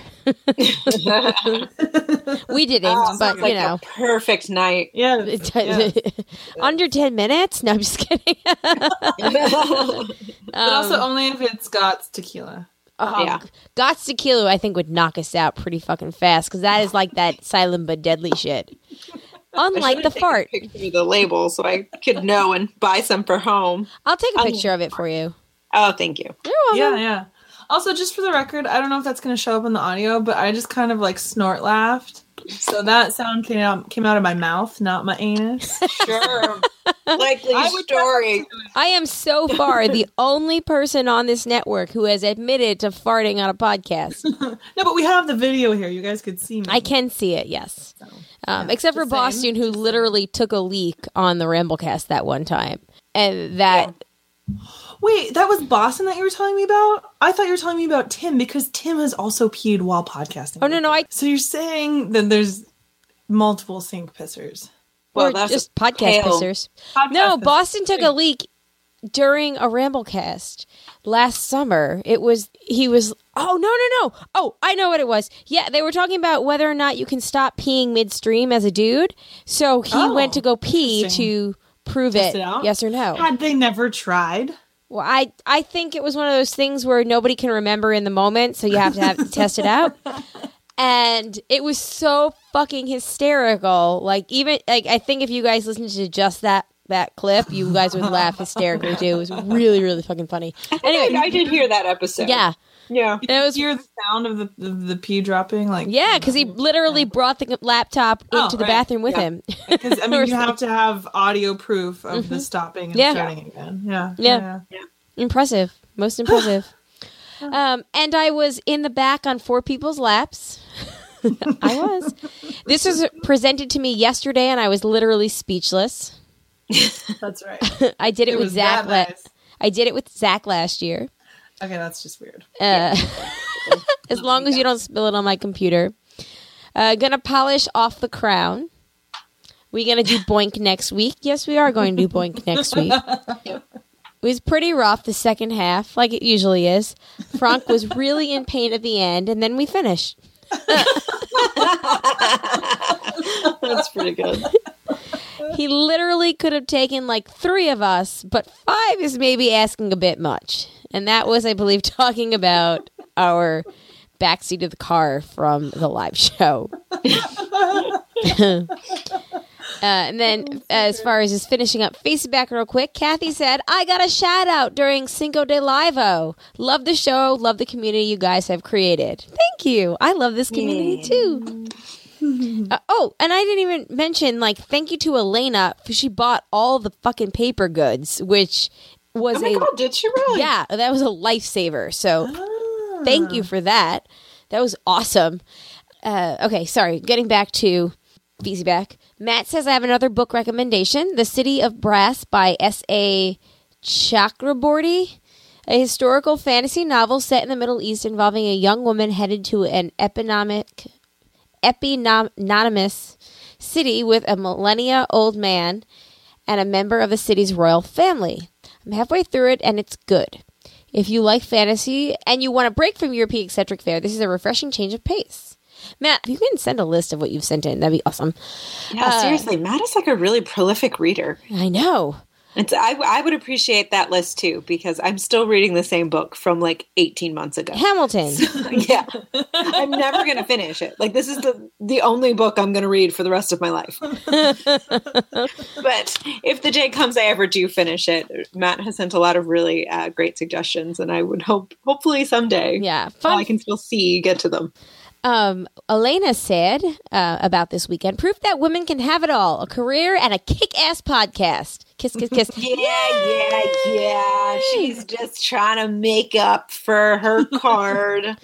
We didn't, but like you know. a perfect night. Yeah. Under 10 minutes? No, I'm just kidding. But also only if it's Scott's tequila. Yeah. Gott's Tequila, I think, would knock us out pretty fucking fast because that is like that silent but deadly shit. Unlike the fart. Picture of the label so I could know and buy some for home. I'll take a picture of it for you. Oh, thank you. You're welcome. Yeah. Also, just for the record, I don't know if that's going to show up in the audio, but I just kind of like snort laughed. So that sound came out of my mouth, not my anus. Sure. Likely story. I am so far the only person on this network who has admitted to farting on a podcast. No, but we have the video here. You guys could see me. I can see it, yes. Except for just saying. Boston, who literally took a leak on the Ramblecast that one time. And that... Wait, that was Boston that you were telling me about? I thought you were telling me about Tim because Tim has also peed while podcasting. Oh, no, So you're saying that there's multiple sink pissers. Well, or that's just a podcast pale- pissers. Podcast No, pissers. Boston took a leak during a Ramblecast last summer. Oh, I know what it was. Yeah, they were talking about whether or not you can stop peeing midstream as a dude. So he went to go pee interesting. to prove Test it, it out? yes or no. Had they never tried? Well, I think it was one of those things where nobody can remember in the moment, so you have to test it out. And it was so fucking hysterical. Like I think if you guys listened to just that clip, you guys would laugh hysterically too. It was really, really fucking funny. Anyway, I did hear that episode. yeah. Yeah. It was Hear the sound of the pee dropping? Like yeah, because he literally brought the laptop into the right. bathroom with Yeah. him. Because I mean, you have to have audio proof of the stopping and Yeah. starting again. Yeah. Yeah. Impressive. Most impressive. And I was in the back on four people's laps. I was. This was presented to me yesterday, and I was literally speechless. That's right. I did it, with was Zach. that nice. I did it with Zach last year. Okay, that's just weird. As long as you don't spill it on my computer. Gonna polish off the crown. We gonna do Boink next week? Yes, we are going to do Boink next week. It was pretty rough the second half, like it usually is. Frank was really in pain at the end, and then we finished. That's pretty good. He literally could have taken like 3 of us, but 5 is maybe asking a bit much. And that was, I believe, talking about our backseat of the car from the live show. And then, as far as just finishing up feedback real quick, Kathy said, I got a shout out during Cinco de Livo. Love the show. Love the community you guys have created. Thank you. I love this community too. And I didn't even mention, like, thank you to Elena, because she bought all the fucking paper goods, which was God, did she really? Yeah, that was a lifesaver. So thank you for that. That was awesome. Okay, sorry. Getting back to feedback. Matt says, I have another book recommendation, The City of Brass by S.A. Chakraborty, a historical fantasy novel set in the Middle East involving a young woman headed to an eponymous city with a millennia-old man and a member of the city's royal family. I'm halfway through it, and it's good. If you like fantasy and you want a break from European eccentric fare, this is a refreshing change of pace. Matt, if you can send a list of what you've sent in, that'd be awesome. Yeah, seriously, Matt is like a really prolific reader. I know. I would appreciate that list too, because I'm still reading the same book from like 18 months ago. Hamilton. Yeah. I'm never going to finish it. Like, this is the only book I'm going to read for the rest of my life. But if the day comes I ever do finish it, Matt has sent a lot of really great suggestions, and I would hopefully someday, while I can still see you get to them. Elena said about this weekend, proof that women can have it all, a career and a kick-ass podcast. Kiss, kiss, kiss. Yeah. She's just trying to make up for her card.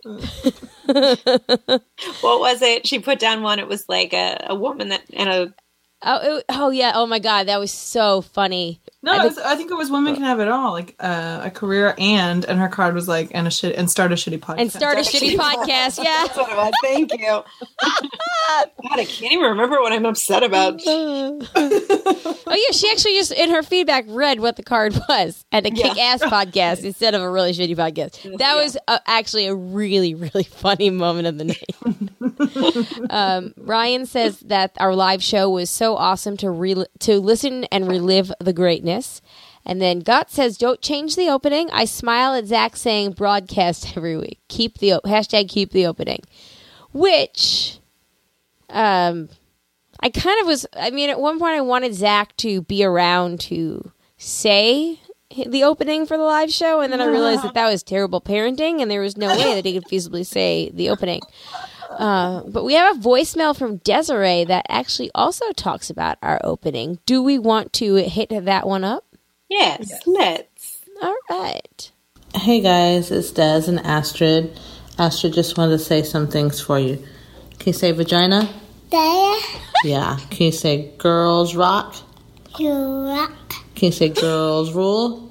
What was it? She put down one. It was like a woman that and a. Oh yeah! Oh my God, that was so funny. No, I think it was women can have it all, like a career and her card was like and start a shitty podcast. And start a shitty podcast. Yeah, that's what it was. Thank you. God, I can't even remember what I'm upset about. Oh yeah, she actually just in her feedback read what the card was and a kick-ass podcast instead of a really shitty podcast. That was actually a really, really funny moment of the night. Ryan says that our live show was so awesome to listen and relive the greatness. And then Gut says, don't change the opening. I smile at Zach saying broadcast every week. Keep the opening. Which, I kind of was, I mean, at one point I wanted Zach to be around to say the opening for the live show. And then I realized that was terrible parenting and there was no way that he could feasibly say the opening. But we have a voicemail from Desiree that actually also talks about our opening. Do we want to hit that one up? Yes. Let's. All right. Hey guys, it's Des and Astrid. Astrid just wanted to say some things for you. Can you say vagina? Yeah. Can you say girls rock? You rock. Can you say girls rule?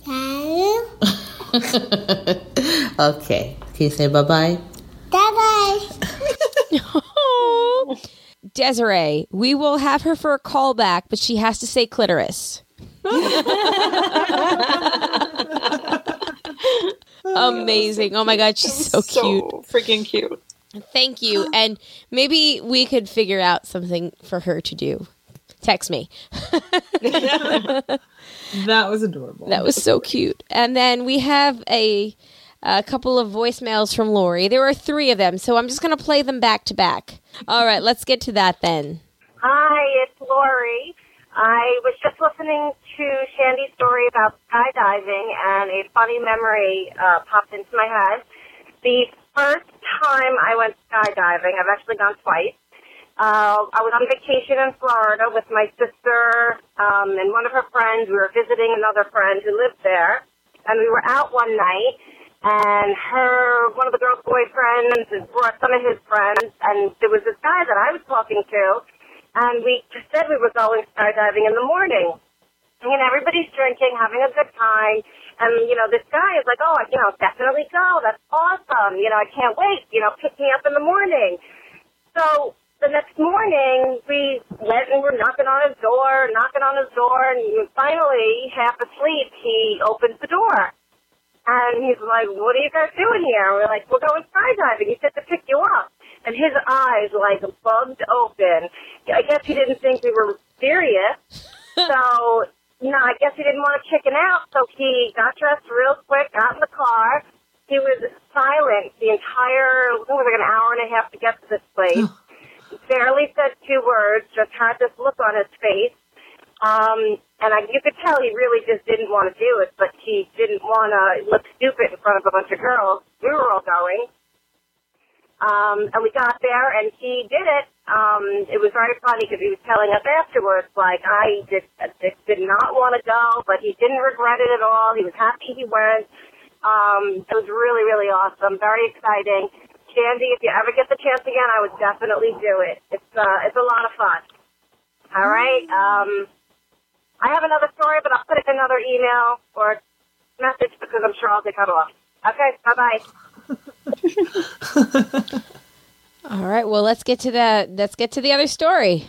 Okay. Can you say bye-bye? Bye-bye. Desiree, we will have her for a callback, but she has to say clitoris. Amazing. Oh my God, she's so cute. Freaking cute. Thank you. And maybe we could figure out something for her to do. Text me. That was adorable. That was so cute. And then we have a couple of voicemails from Lori. There were 3 of them, so I'm just going to play them back to back. All right, let's get to that then. Hi, it's Lori. I was just listening to Shandy's story about skydiving, and a funny memory popped into my head. The first time I went skydiving, I've actually gone twice. I was on vacation in Florida with my sister and one of her friends. We were visiting another friend who lived there, and we were out one night, and one of the girl's boyfriends brought some of his friends, and there was this guy that I was talking to, and we just said we were going skydiving in the morning. And everybody's drinking, having a good time, and, this guy is like, oh, definitely go. That's awesome. I can't wait. Pick me up in the morning. So the next morning, we went and were knocking on his door, and finally, half asleep, he opens the door. And he's like, what are you guys doing here? We're like, we're going skydiving. He said to pick you up. And his eyes, like, bugged open. I guess he didn't think we were serious. So, I guess he didn't want to chicken out. So he got dressed real quick, got in the car. He was silent the entire, it was like an hour and a half to get to this place. Barely said 2 words, just had this look on his face. You could tell he really just didn't want to do it, but he didn't want to look stupid in front of a bunch of girls. We were all going. And we got there, and he did it. It was very funny because he was telling us afterwards, like, I just did not want to go, but he didn't regret it at all. He was happy he went. It was really, really awesome, very exciting. Shandy, if you ever get the chance again, I would definitely do it. It's a lot of fun. All right. I have another story, but I'll put it in another email or message because I'm sure I'll get cut off. Okay. Bye-bye. All right. Well, let's get to the other story.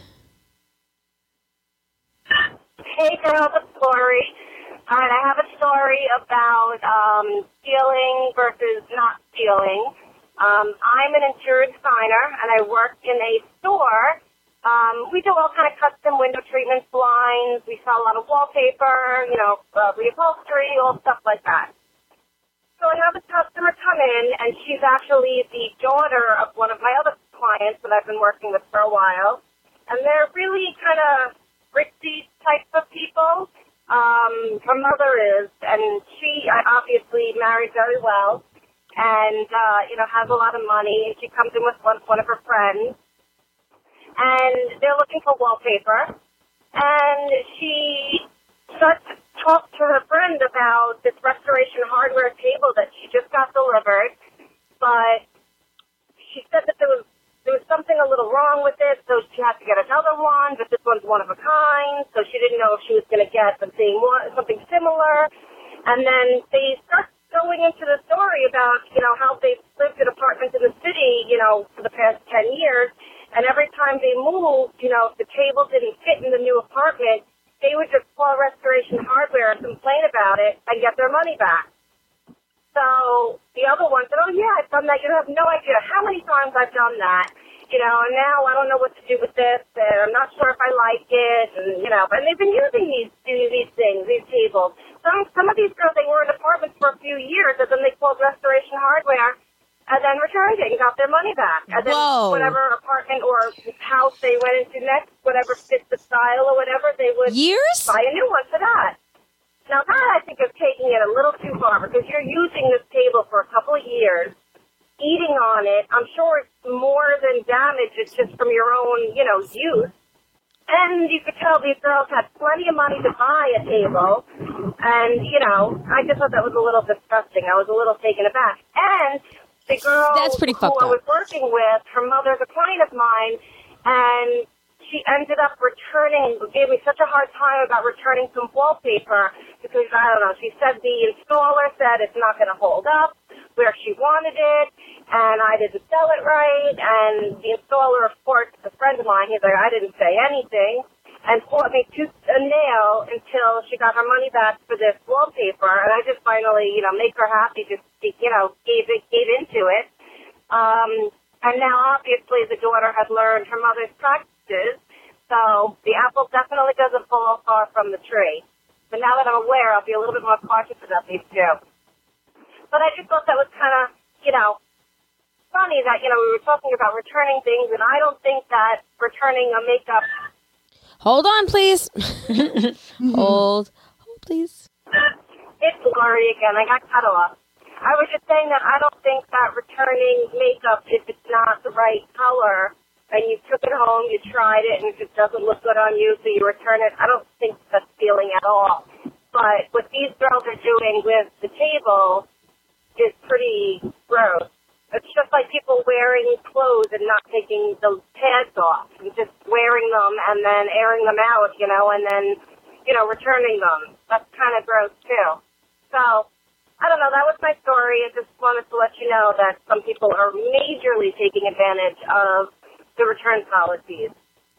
Hey, girls, it's Lori. All right, I have a story about stealing versus not stealing. I'm an interior designer, and I work in a store. We do all kind of custom window treatment blinds. We sell a lot of wallpaper, reupholstery, all stuff like that. So I have a customer come in, and she's actually the daughter of one of my other clients that I've been working with for a while. And they're really kind of ritzy types of people. Her mother is, and she obviously married very well and, has a lot of money. And she comes in with one of her friends. And they're looking for wallpaper. And she starts to talk to her friend about this restoration hardware table that she just got delivered. But she said that there was something a little wrong with it, so she had to get another one, but this one's one of a kind, so she didn't know if she was going to get something similar. And then they start going into the story about, how they've lived in apartments in the city, for the past 10 years. And every time they moved, if the table didn't fit in the new apartment, they would just call Restoration Hardware and complain about it and get their money back. So the other one said, oh, yeah, I've done that. You have no idea how many times I've done that. And now I don't know what to do with this, and I'm not sure if I like it, and they've been using these things, these tables. Some of these girls, they were in apartments for a few years, and then they called Restoration Hardware, and then returned it and got their money back. And then whatever apartment or house they went into next, whatever fits the style or whatever, they would buy a new one for that. Now that, I think, is taking it a little too far, because you're using this table for a couple of years, eating on it. I'm sure it's more than damage. It's just from your own, use. And you could tell these girls had plenty of money to buy a table. And, I just thought that was a little disgusting. I was a little taken aback. And the girl who I was working with, her mother's a client of mine, and she ended up gave me such a hard time about returning some wallpaper because, I don't know, she said the installer said it's not going to hold up where she wanted it, and I didn't sell it right, and the installer, of course, is a friend of mine. He's like, I didn't say anything, and fought me tooth and nail until she got her money back for this wallpaper, and I just finally, make her happy, just, gave into it. And now, obviously, the daughter has learned her mother's practices, so the apple definitely doesn't fall far from the tree. But now that I'm aware, I'll be a little bit more cautious about these two. But I just thought that was kind of, funny that, we were talking about returning things, and I don't think that returning a makeup... Hold on, please. Hold, please. It's Lori again. I got cut off. I was just saying that I don't think that returning makeup, if it's not the right color, and you took it home, you tried it, and it just doesn't look good on you, so you return it, I don't think that's stealing at all. But what these girls are doing with the table is pretty gross. It's just like people wearing clothes and not taking the pads off, and just wearing them and then airing them out, and then, returning them. That's kind of gross, too. So, I don't know, that was my story. I just wanted to let you know that some people are majorly taking advantage of the return policies.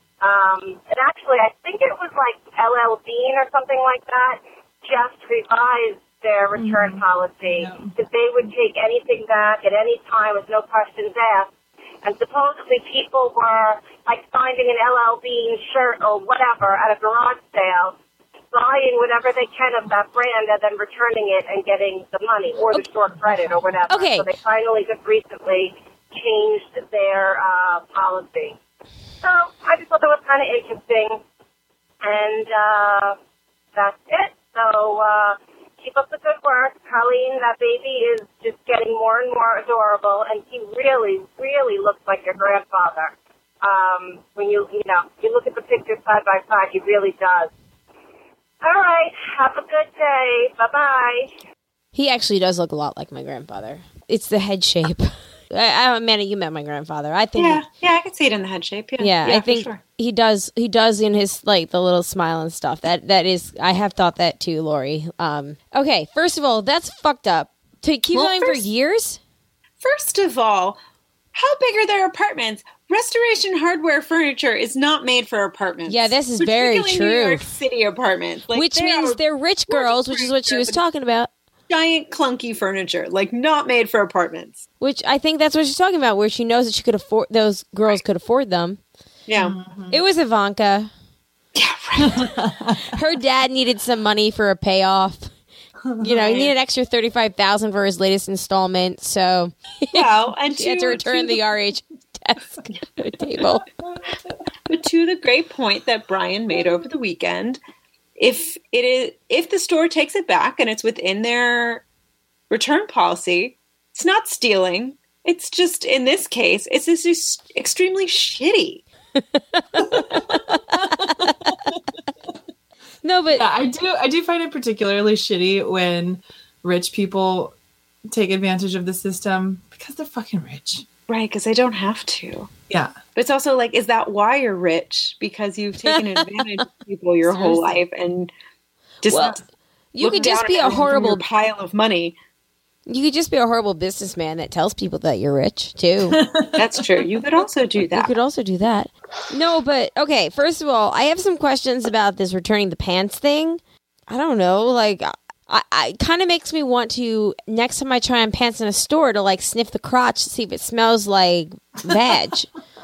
And actually, I think it was like LL Bean or something like that just revised their return policy that they would take anything back at any time with no questions asked. And supposedly people were like finding an LL Bean shirt or whatever at a garage sale, buying whatever they can of that brand and then returning it and getting the money or the store credit or whatever. Okay. So they finally just recently changed their policy. So I just thought that was kind of interesting. And that's it. So keep up the good work. Colleen, that baby is just getting more and more adorable, and he really, really looks like your grandfather. When you look at the pictures side by side, he really does. All right, have a good day. Bye-bye. He actually does look a lot like my grandfather. It's the head shape. Amanda, you met my grandfather. I think. Yeah, I could see it in the head shape. Yeah, I think for sure. he does in his like the little smile and stuff. That is, I have thought that too, Lori. Okay, first of all, that's fucked up. To keep going for years. First of all, how big are their apartments? Restoration Hardware furniture is not made for apartments. Yeah, this is very Particularly true. New York City apartments, like, Which means they're rich girls, which is what she was talking about. Giant clunky furniture, like not made for apartments. Which I think that's what she's talking about, where she knows that she could afford those girls could afford them. Yeah, It was Ivanka. yeah, right. Her dad needed some money for a payoff. You know, he needed an extra $35,000 for his latest installment, so Well, and she had to return the RH desk table. But to the great point that Brian made over the weekend, if the store takes it back and it's within their return policy, it's not stealing. It's just, in this case, it's just extremely shitty. No, but Yeah, I do find it particularly shitty when rich people take advantage of the system because they're fucking rich. Right, because they don't have to. Yeah. But it's also like, is that why you're rich? Because you've taken advantage of people your whole life and just you look could just down be at a them from horrible your pile of money. You could just be a horrible businessman that tells people that you're rich, too. That's true. You could also do You that. could also do that. No, but, okay, first of all, I have some questions about this returning the pants thing. I don't know, like, I kind of makes me want to, next time I try on pants in a store, to, like, sniff the crotch to see if it smells like vag.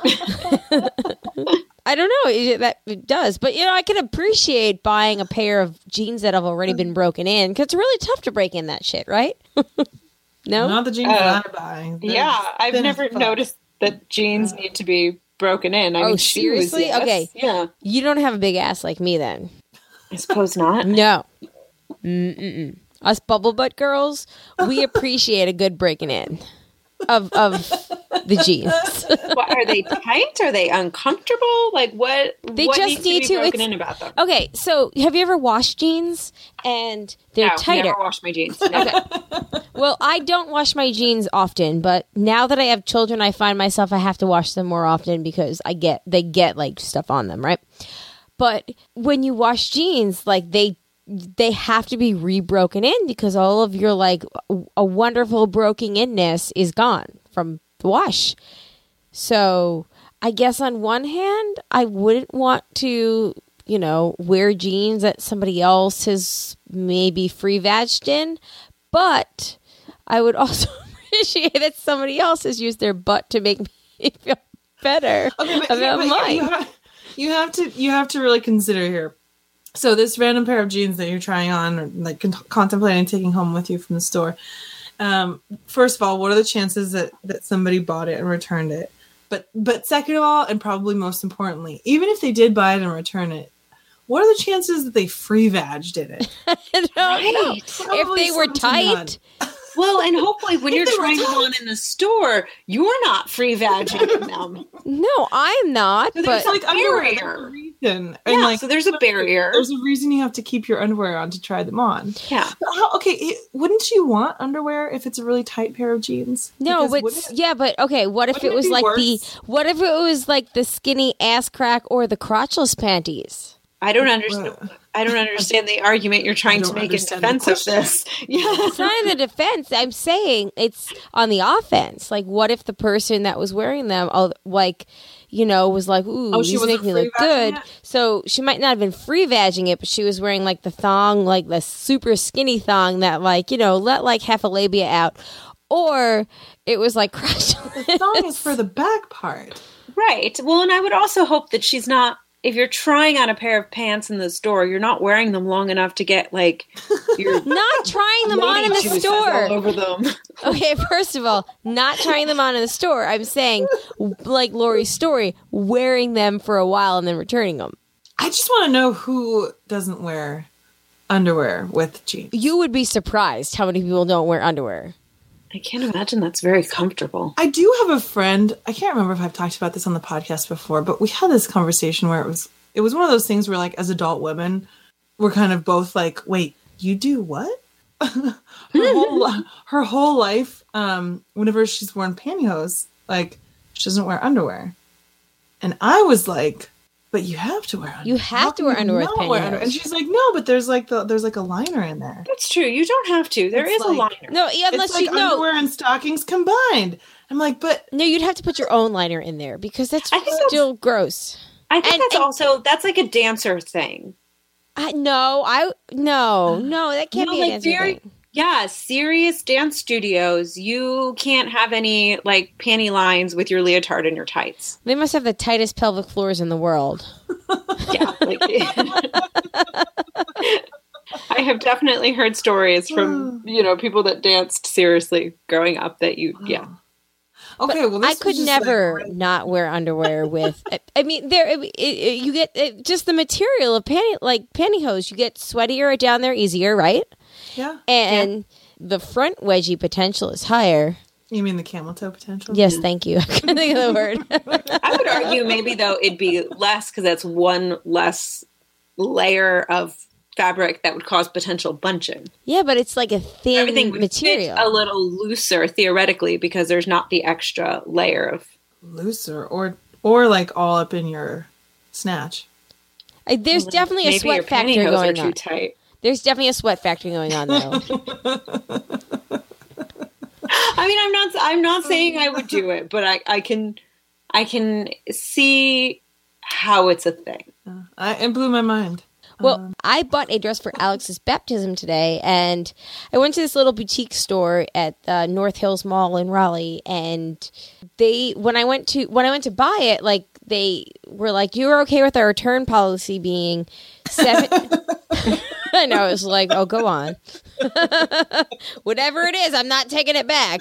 I don't know, it does. But, you know, I can appreciate buying a pair of jeans that have already been broken in, because it's really tough to break in that shit, right? No? Not the jeans that I buy. They're Yeah, I've thin never as fuck. noticed that jeans need to be broken in. I mean, shoes, seriously? yes. Okay. Yeah. You don't have a big ass like me, then. I suppose not. No. Mm-mm. Us bubble butt girls, we appreciate a good breaking in of the jeans. What, are they tight? Are they uncomfortable? Like what? They what just need needs to. be broken It's- in about them? Okay, so have you ever washed jeans and they're No, tighter? never wash my jeans. No. Okay. Well, I don't wash my jeans often, but now that I have children, I find myself I have to wash them more often because they get like stuff on them, right? But when you wash jeans, like they have to be re-broken in because all of your like a wonderful broken inness is gone from the wash. So I guess on one hand, I wouldn't want to, you know, wear jeans that somebody else has maybe free vagged in, but I would also appreciate that somebody else has used their butt to make me feel better about mine. You have to really consider here. So this random pair of jeans that you're trying on, or like contemplating taking home with you from the store. First of all, what are the chances that somebody bought it and returned it? But second of all, and probably most importantly, even if they did buy it and return it, what are the chances that they free vagged in it? I don't know. Right. If they were tight. Well, and hopefully when If you're they were trying them tight. on in the store, you're not free vagging them. No, I'm not. So But there's like underwear, barrier. there's a reason. Yeah, And like, so there's a barrier. There's a reason you have to keep your underwear on to try them on. Yeah. But wouldn't you want underwear if it's a really tight pair of jeans? no, Because but wouldn't it- yeah, but okay. What if wouldn't it it was be like worse? what if it was like the skinny ass crack or the crotchless panties? I don't understand. I don't understand the argument you're trying to make in defense of this. Yeah, it's not in the defense. I'm saying it's on the offense. Like, what if the person that was wearing them, was like, ooh, these make me look good. So she might not have been free vagging it, but she was wearing like the thong, like the super skinny thong that let like half a labia out, or it was like crushed. The thong is for the back part, right? Well, and I would also hope that she's not. If you're trying on a pair of pants in the store, you're not wearing them long enough to get you're not trying them on in the store. All over them. Okay, first of all, not trying them on in the store. I'm saying, like Lori's story, wearing them for a while and then returning them. I just want to know who doesn't wear underwear with jeans. You would be surprised how many people don't wear underwear. I can't imagine that's very comfortable. I do have a friend. I can't remember if I've talked about this on the podcast before, but we had this conversation where it was one of those things where, like, as adult women, we're kind of both like, wait, you do what? her whole life, whenever she's worn pantyhose, like, she doesn't wear underwear. And I was like, but you have to wear underwear. You have to wear underwear with pantyhose. And she's like, no, but there's like a liner in there. That's true. You don't have to. There is a liner. No, unless it's like underwear and stockings combined. I'm like, but no, you'd have to put your own liner in there because that's still gross. I think that's like a dancer thing. No, that can't be a dancer thing. Yeah, serious dance studios, you can't have any, like, panty lines with your leotard and your tights. They must have the tightest pelvic floors in the world. Yeah. I have definitely heard stories from, people that danced seriously growing up that Okay, well, I could never not wear underwear with. I mean, you get just the material of pantyhose. You get sweatier down there easier, right? Yeah. And the front wedgie potential is higher. You mean the camel toe potential? Yes, thank you. I couldn't think of the word. I would argue maybe, though, it'd be less because that's one less layer of fabric that would cause potential bunching. Yeah, but it's like a thin Everything would material. Fit a little looser theoretically because there's not the extra layer of looser or like all up in your snatch. There's definitely a sweat factor going on. Too tight. There's definitely a sweat factor going on, though. I mean, I'm not saying I would do it, but I can see how it's a thing. It blew my mind. Well, I bought a dress for Alex's baptism today, and I went to this little boutique store at the North Hills Mall in Raleigh, and when I went to buy it, like, they were like, "You're okay with our return policy being 7?" And I was like, "Oh, go on." Whatever it is, I'm not taking it back.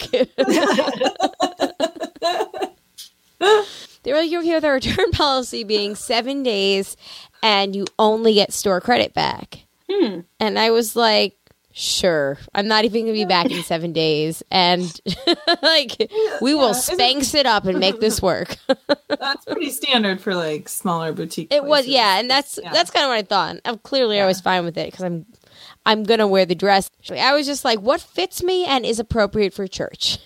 They were like, "You're okay with our return policy being 7 days and you only get store credit back." And I was like, sure. I'm not even going to be back in 7 days. And we will Spanx it up and make this work. That's pretty standard for like smaller boutique places. It was, yeah. And that's kind of what I thought. Clearly, I was fine with it because I'm going to wear the dress. I was just like, what fits me and is appropriate for church?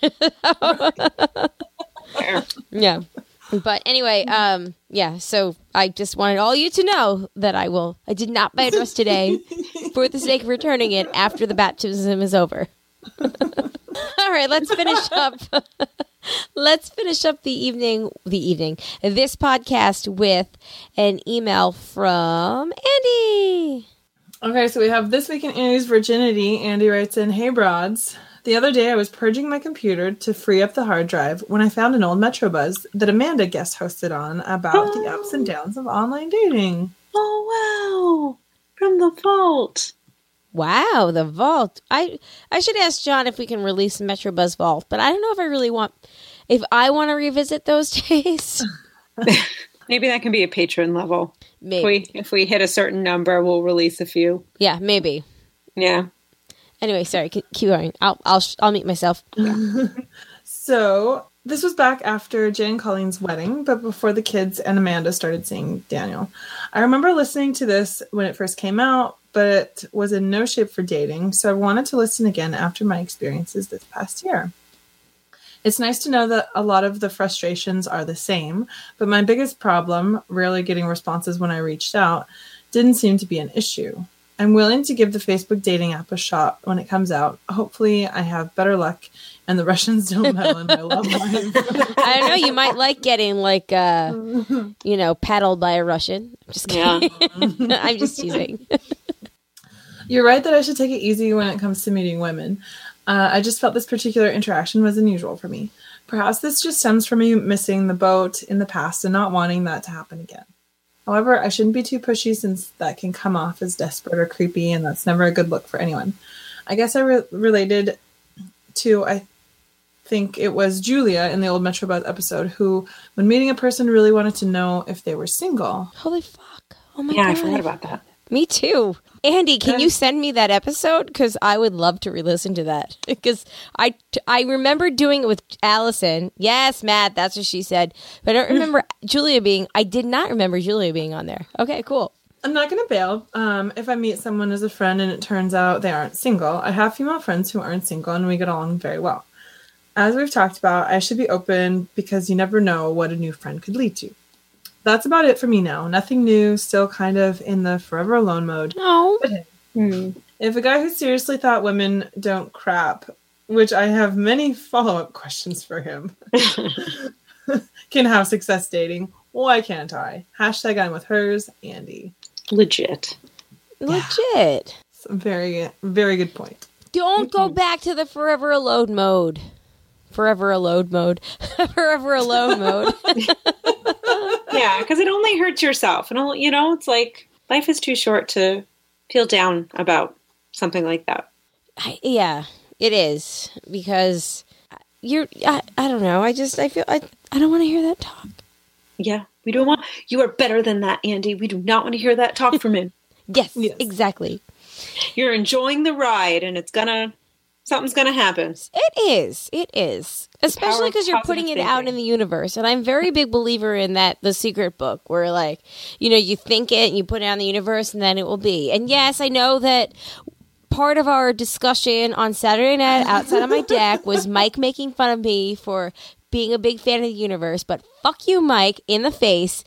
Yeah. But anyway, so I just wanted all you to know that I did not buy a dress today for the sake of returning it after the baptism is over. All right, let's finish up. Let's finish up this podcast with an email from Andy. Okay, so we have This Week in Andy's Virginity. Andy writes in, "Hey, broads. The other day I was purging my computer to free up the hard drive when I found an old Metrobuzz that Amanda guest hosted on about the ups and downs of online dating." Oh, wow. From the vault. Wow, the vault. I should ask John if we can release Metrobuzz Vault, but I don't know if I want to revisit those days. Maybe that can be a patron level. Maybe. If we hit a certain number, we'll release a few. Yeah, maybe. Yeah. Anyway, sorry, keep going. I'll mute myself. Yeah. So this was back after Jay and Colleen's wedding, but before the kids and Amanda started seeing Daniel. I remember listening to this when it first came out, but it was in no shape for dating, so I wanted to listen again after my experiences this past year. It's nice to know that a lot of the frustrations are the same, but my biggest problem, rarely getting responses when I reached out, didn't seem to be an issue. I'm willing to give the Facebook dating app a shot when it comes out. Hopefully I have better luck and the Russians don't meddle in my love life. I don't know. You might like getting paddled by a Russian. I'm just kidding. Yeah. I'm just teasing. You're right that I should take it easy when it comes to meeting women. I just felt this particular interaction was unusual for me. Perhaps this just stems from me missing the boat in the past and not wanting that to happen again. However, I shouldn't be too pushy since that can come off as desperate or creepy, and that's never a good look for anyone. I guess I related to, I think it was Julia in the old Metro Buzz episode, who, when meeting a person, really wanted to know if they were single. Holy fuck. Oh my God. Yeah, I forgot about that. Me too. Andy, can you send me that episode? Because I would love to re-listen to that. Because I remember doing it with Allison. Yes, Matt, that's what she said. But I don't remember I did not remember Julia being on there. Okay, cool. I'm not going to bail. If I meet someone as a friend and it turns out they aren't single, I have female friends who aren't single and we get along very well. As we've talked about, I should be open because you never know what a new friend could lead to. That's about it for me now. Nothing new, still kind of in the forever alone mode. No. But hey, if a guy who seriously thought women don't crap, which I have many follow-up questions for him, can have success dating, why can't I? Hashtag I'm with hers, Andy. Legit. Very, very good point. Don't go back to the forever alone mode. Forever alone mode. Forever alone mode. Yeah, because it only hurts yourself. And, it's like life is too short to feel down about something like that. Yeah, it is. Because I don't know. I feel I don't want to hear that talk. Yeah, we don't want, you are better than that, Andy. We do not want to hear that talk from him. Yes, exactly. You're enjoying the ride and something's gonna happen. It is. Especially because you're putting it out in the universe. And I'm a very big believer in that, The Secret Book, where you think it and you put it out in the universe and then it will be. And yes, I know that part of our discussion on Saturday night outside on my deck was Mike making fun of me for being a big fan of the universe, but fuck you, Mike, in the face.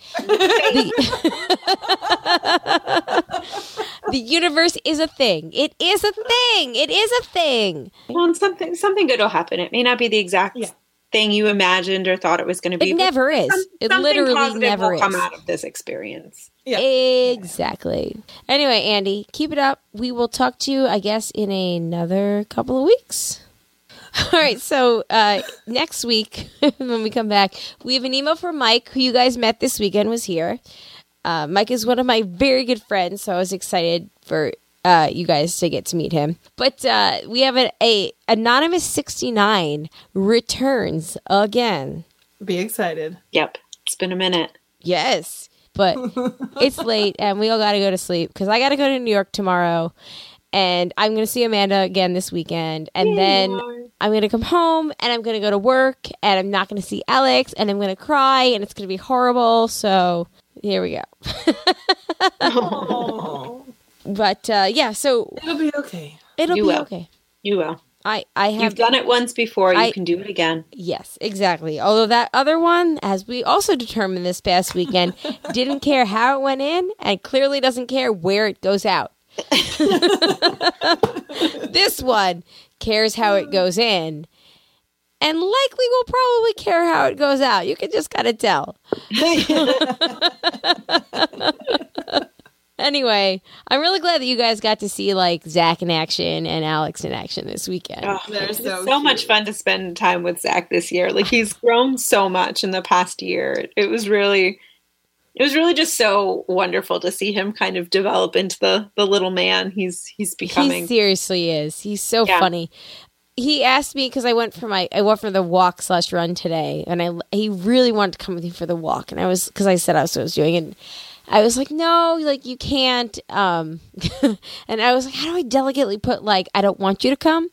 The universe is a thing. It is a thing. It is a thing. Well, and something good will happen. It may not be the exact thing you imagined or thought it was going to be. It never is. It literally never will is. come out of this experience. Yeah. Exactly. Anyway, Andy, keep it up. We will talk to you, I guess, in another couple of weeks. All right, so next week, when we come back, we have an email from Mike, who you guys met this weekend, was here. Mike is one of my very good friends, so I was excited for you guys to get to meet him. But we have a Anonymous 69 returns again. Be excited. Yep, it's been a minute. Yes, but it's late, and we all got to go to sleep, because I got to go to New York tomorrow. And I'm going to see Amanda again this weekend. And then I'm going to come home and I'm going to go to work and I'm not going to see Alex and I'm going to cry and it's going to be horrible. So here we go. But so it'll be okay. It'll be okay. You will. You've done it once before. You can do it again. Yes, exactly. Although that other one, as we also determined this past weekend, didn't care how it went in and clearly doesn't care where it goes out. This one cares how it goes in and likely will probably care how it goes out. You can just kind of tell. Anyway, I'm really glad that you guys got to see Zach in action and Alex in action this weekend. Oh, it's so much fun to spend time with Zach this year. He's grown so much in the past year. It was really just so wonderful to see him kind of develop into the little man he's becoming. He seriously is. He's so funny. He asked me because I went for the walk/run today, and he really wanted to come with me for the walk, and because I said that's what I was doing, and I was like, no, you can't. And I was like, how do I delicately put I don't want you to come?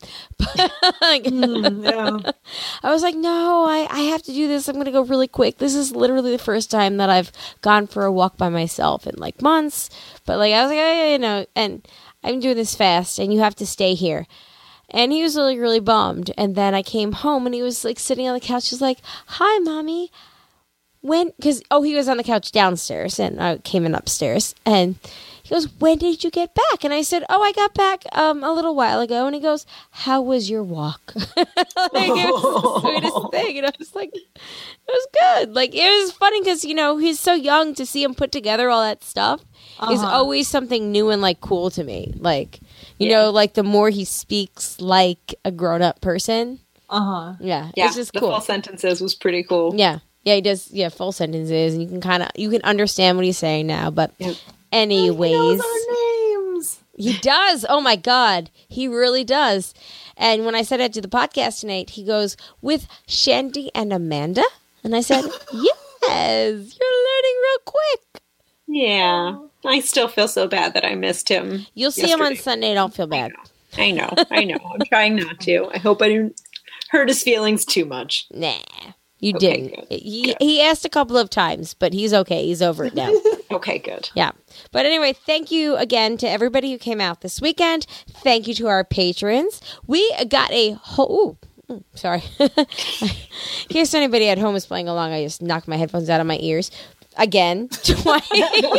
I was like, no, I have to do this. I'm going to go really quick. This is literally the first time that I've gone for a walk by myself in months. But I was like, and I'm doing this fast and you have to stay here. And he was really, really bummed. And then I came home and he was sitting on the couch. He was like, hi, Mommy. because he was on the couch downstairs and I came in upstairs, and he goes, when did you get back? And I said, I got back a little while ago. And he goes, how was your walk? Like, it was the sweetest thing. And I was like, it was good. Like, it was funny because, he's so young, to see him put together all that stuff is always something new and, like, cool to me. Like, you know, like, the more he speaks like a grown-up person. Yeah, it's just cool. The full sentences was pretty cool. Yeah, he does, full sentences. And you can understand what he's saying now. But anyways. He knows our names. He does. Oh, my God. He really does. And when I said it to the podcast tonight, he goes, with Shandy and Amanda? And I said, yes, you're learning real quick. Yeah. I still feel so bad that I missed him. You'll see him on Sunday. Don't feel bad. I know. I'm trying not to. I hope I didn't hurt his feelings too much. Nah, you didn't. Good. He asked a couple of times, but he's okay. He's over it now. Okay, good. Yeah. But anyway, thank you again to everybody who came out this weekend. Thank you to our patrons. We got a whole... sorry. In case anybody at home is playing along, I just knocked my headphones out of my ears. Again, twice.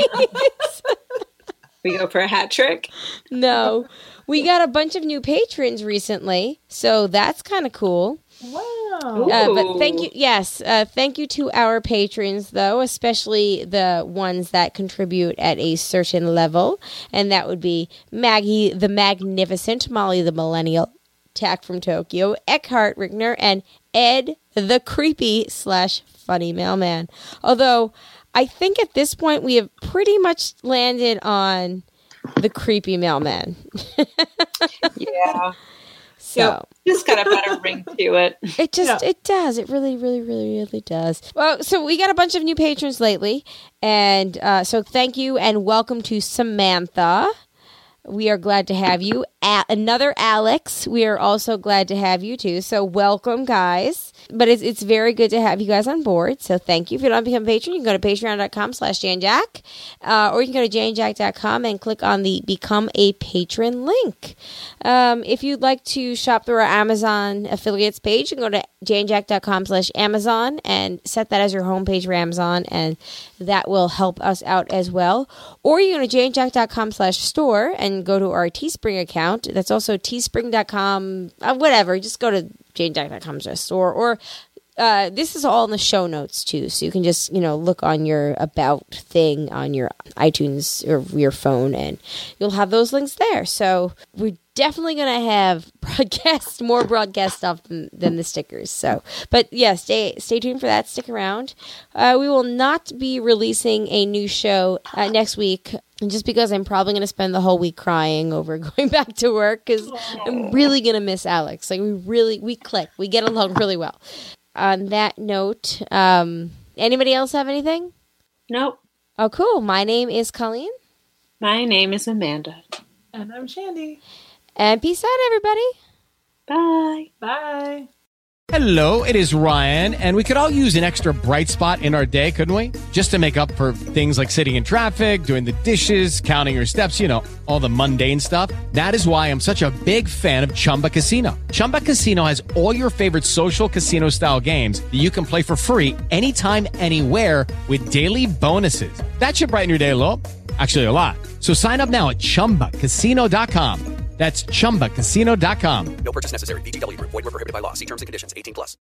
We go for a hat trick? No. We got a bunch of new patrons recently, so that's kind of cool. Wow. But thank you. Yes. Thank you to our patrons, though, especially the ones that contribute at a certain level. And that would be Maggie the Magnificent, Molly the Millennial, Tack from Tokyo, Eckhart Rickner, and Ed the Creepy / Funny Mailman. Although I think at this point we have pretty much landed on the Creepy Mailman. Yeah. So just got a better ring to it. It does. It really, really, really, really does. Well, so we got a bunch of new patrons lately, and so thank you and welcome to Samantha. We are glad to have you. Another Alex, we are also glad to have you too. So welcome, guys. But it's very good to have you guys on board. So thank you. If you don't become a patron, you can go to patreon.com/JaneJack. Or you can go to janejack.com and click on the Become a Patron link. If you'd like to shop through our Amazon affiliates page, you can go to janejack.com/Amazon and set that as your homepage for Amazon, and that will help us out as well. Or you can go to janejack.com/store and go to our Teespring account. That's also teespring.com, whatever. Just go to janejack.com/store, or this is all in the show notes too, so you can just look on your about thing on your iTunes or your phone, and you'll have those links there. So we're definitely gonna have more broadcast stuff than the stickers. So, but yeah, stay tuned for that. Stick around. We will not be releasing a new show next week, just because I'm probably going to spend the whole week crying over going back to work, because I'm really going to miss Alex. Like, we click. We get along really well. On that note, anybody else have anything? Nope. Oh, cool. My name is Colleen. My name is Amanda. And I'm Shandy. And peace out, everybody. Bye. Bye. Hello, it is Ryan, and we could all use an extra bright spot in our day, couldn't we? Just to make up for things like sitting in traffic, doing the dishes, counting your steps, all the mundane stuff. That is why I'm such a big fan of Chumba Casino. Chumba Casino has all your favorite social casino-style games that you can play for free anytime, anywhere with daily bonuses. That should brighten your day a little. Actually, a lot. So sign up now at ChumbaCasino.com. That's ChumbaCasino.com. No purchase necessary. VGW Group. Void where prohibited by law. See terms and conditions. 18+.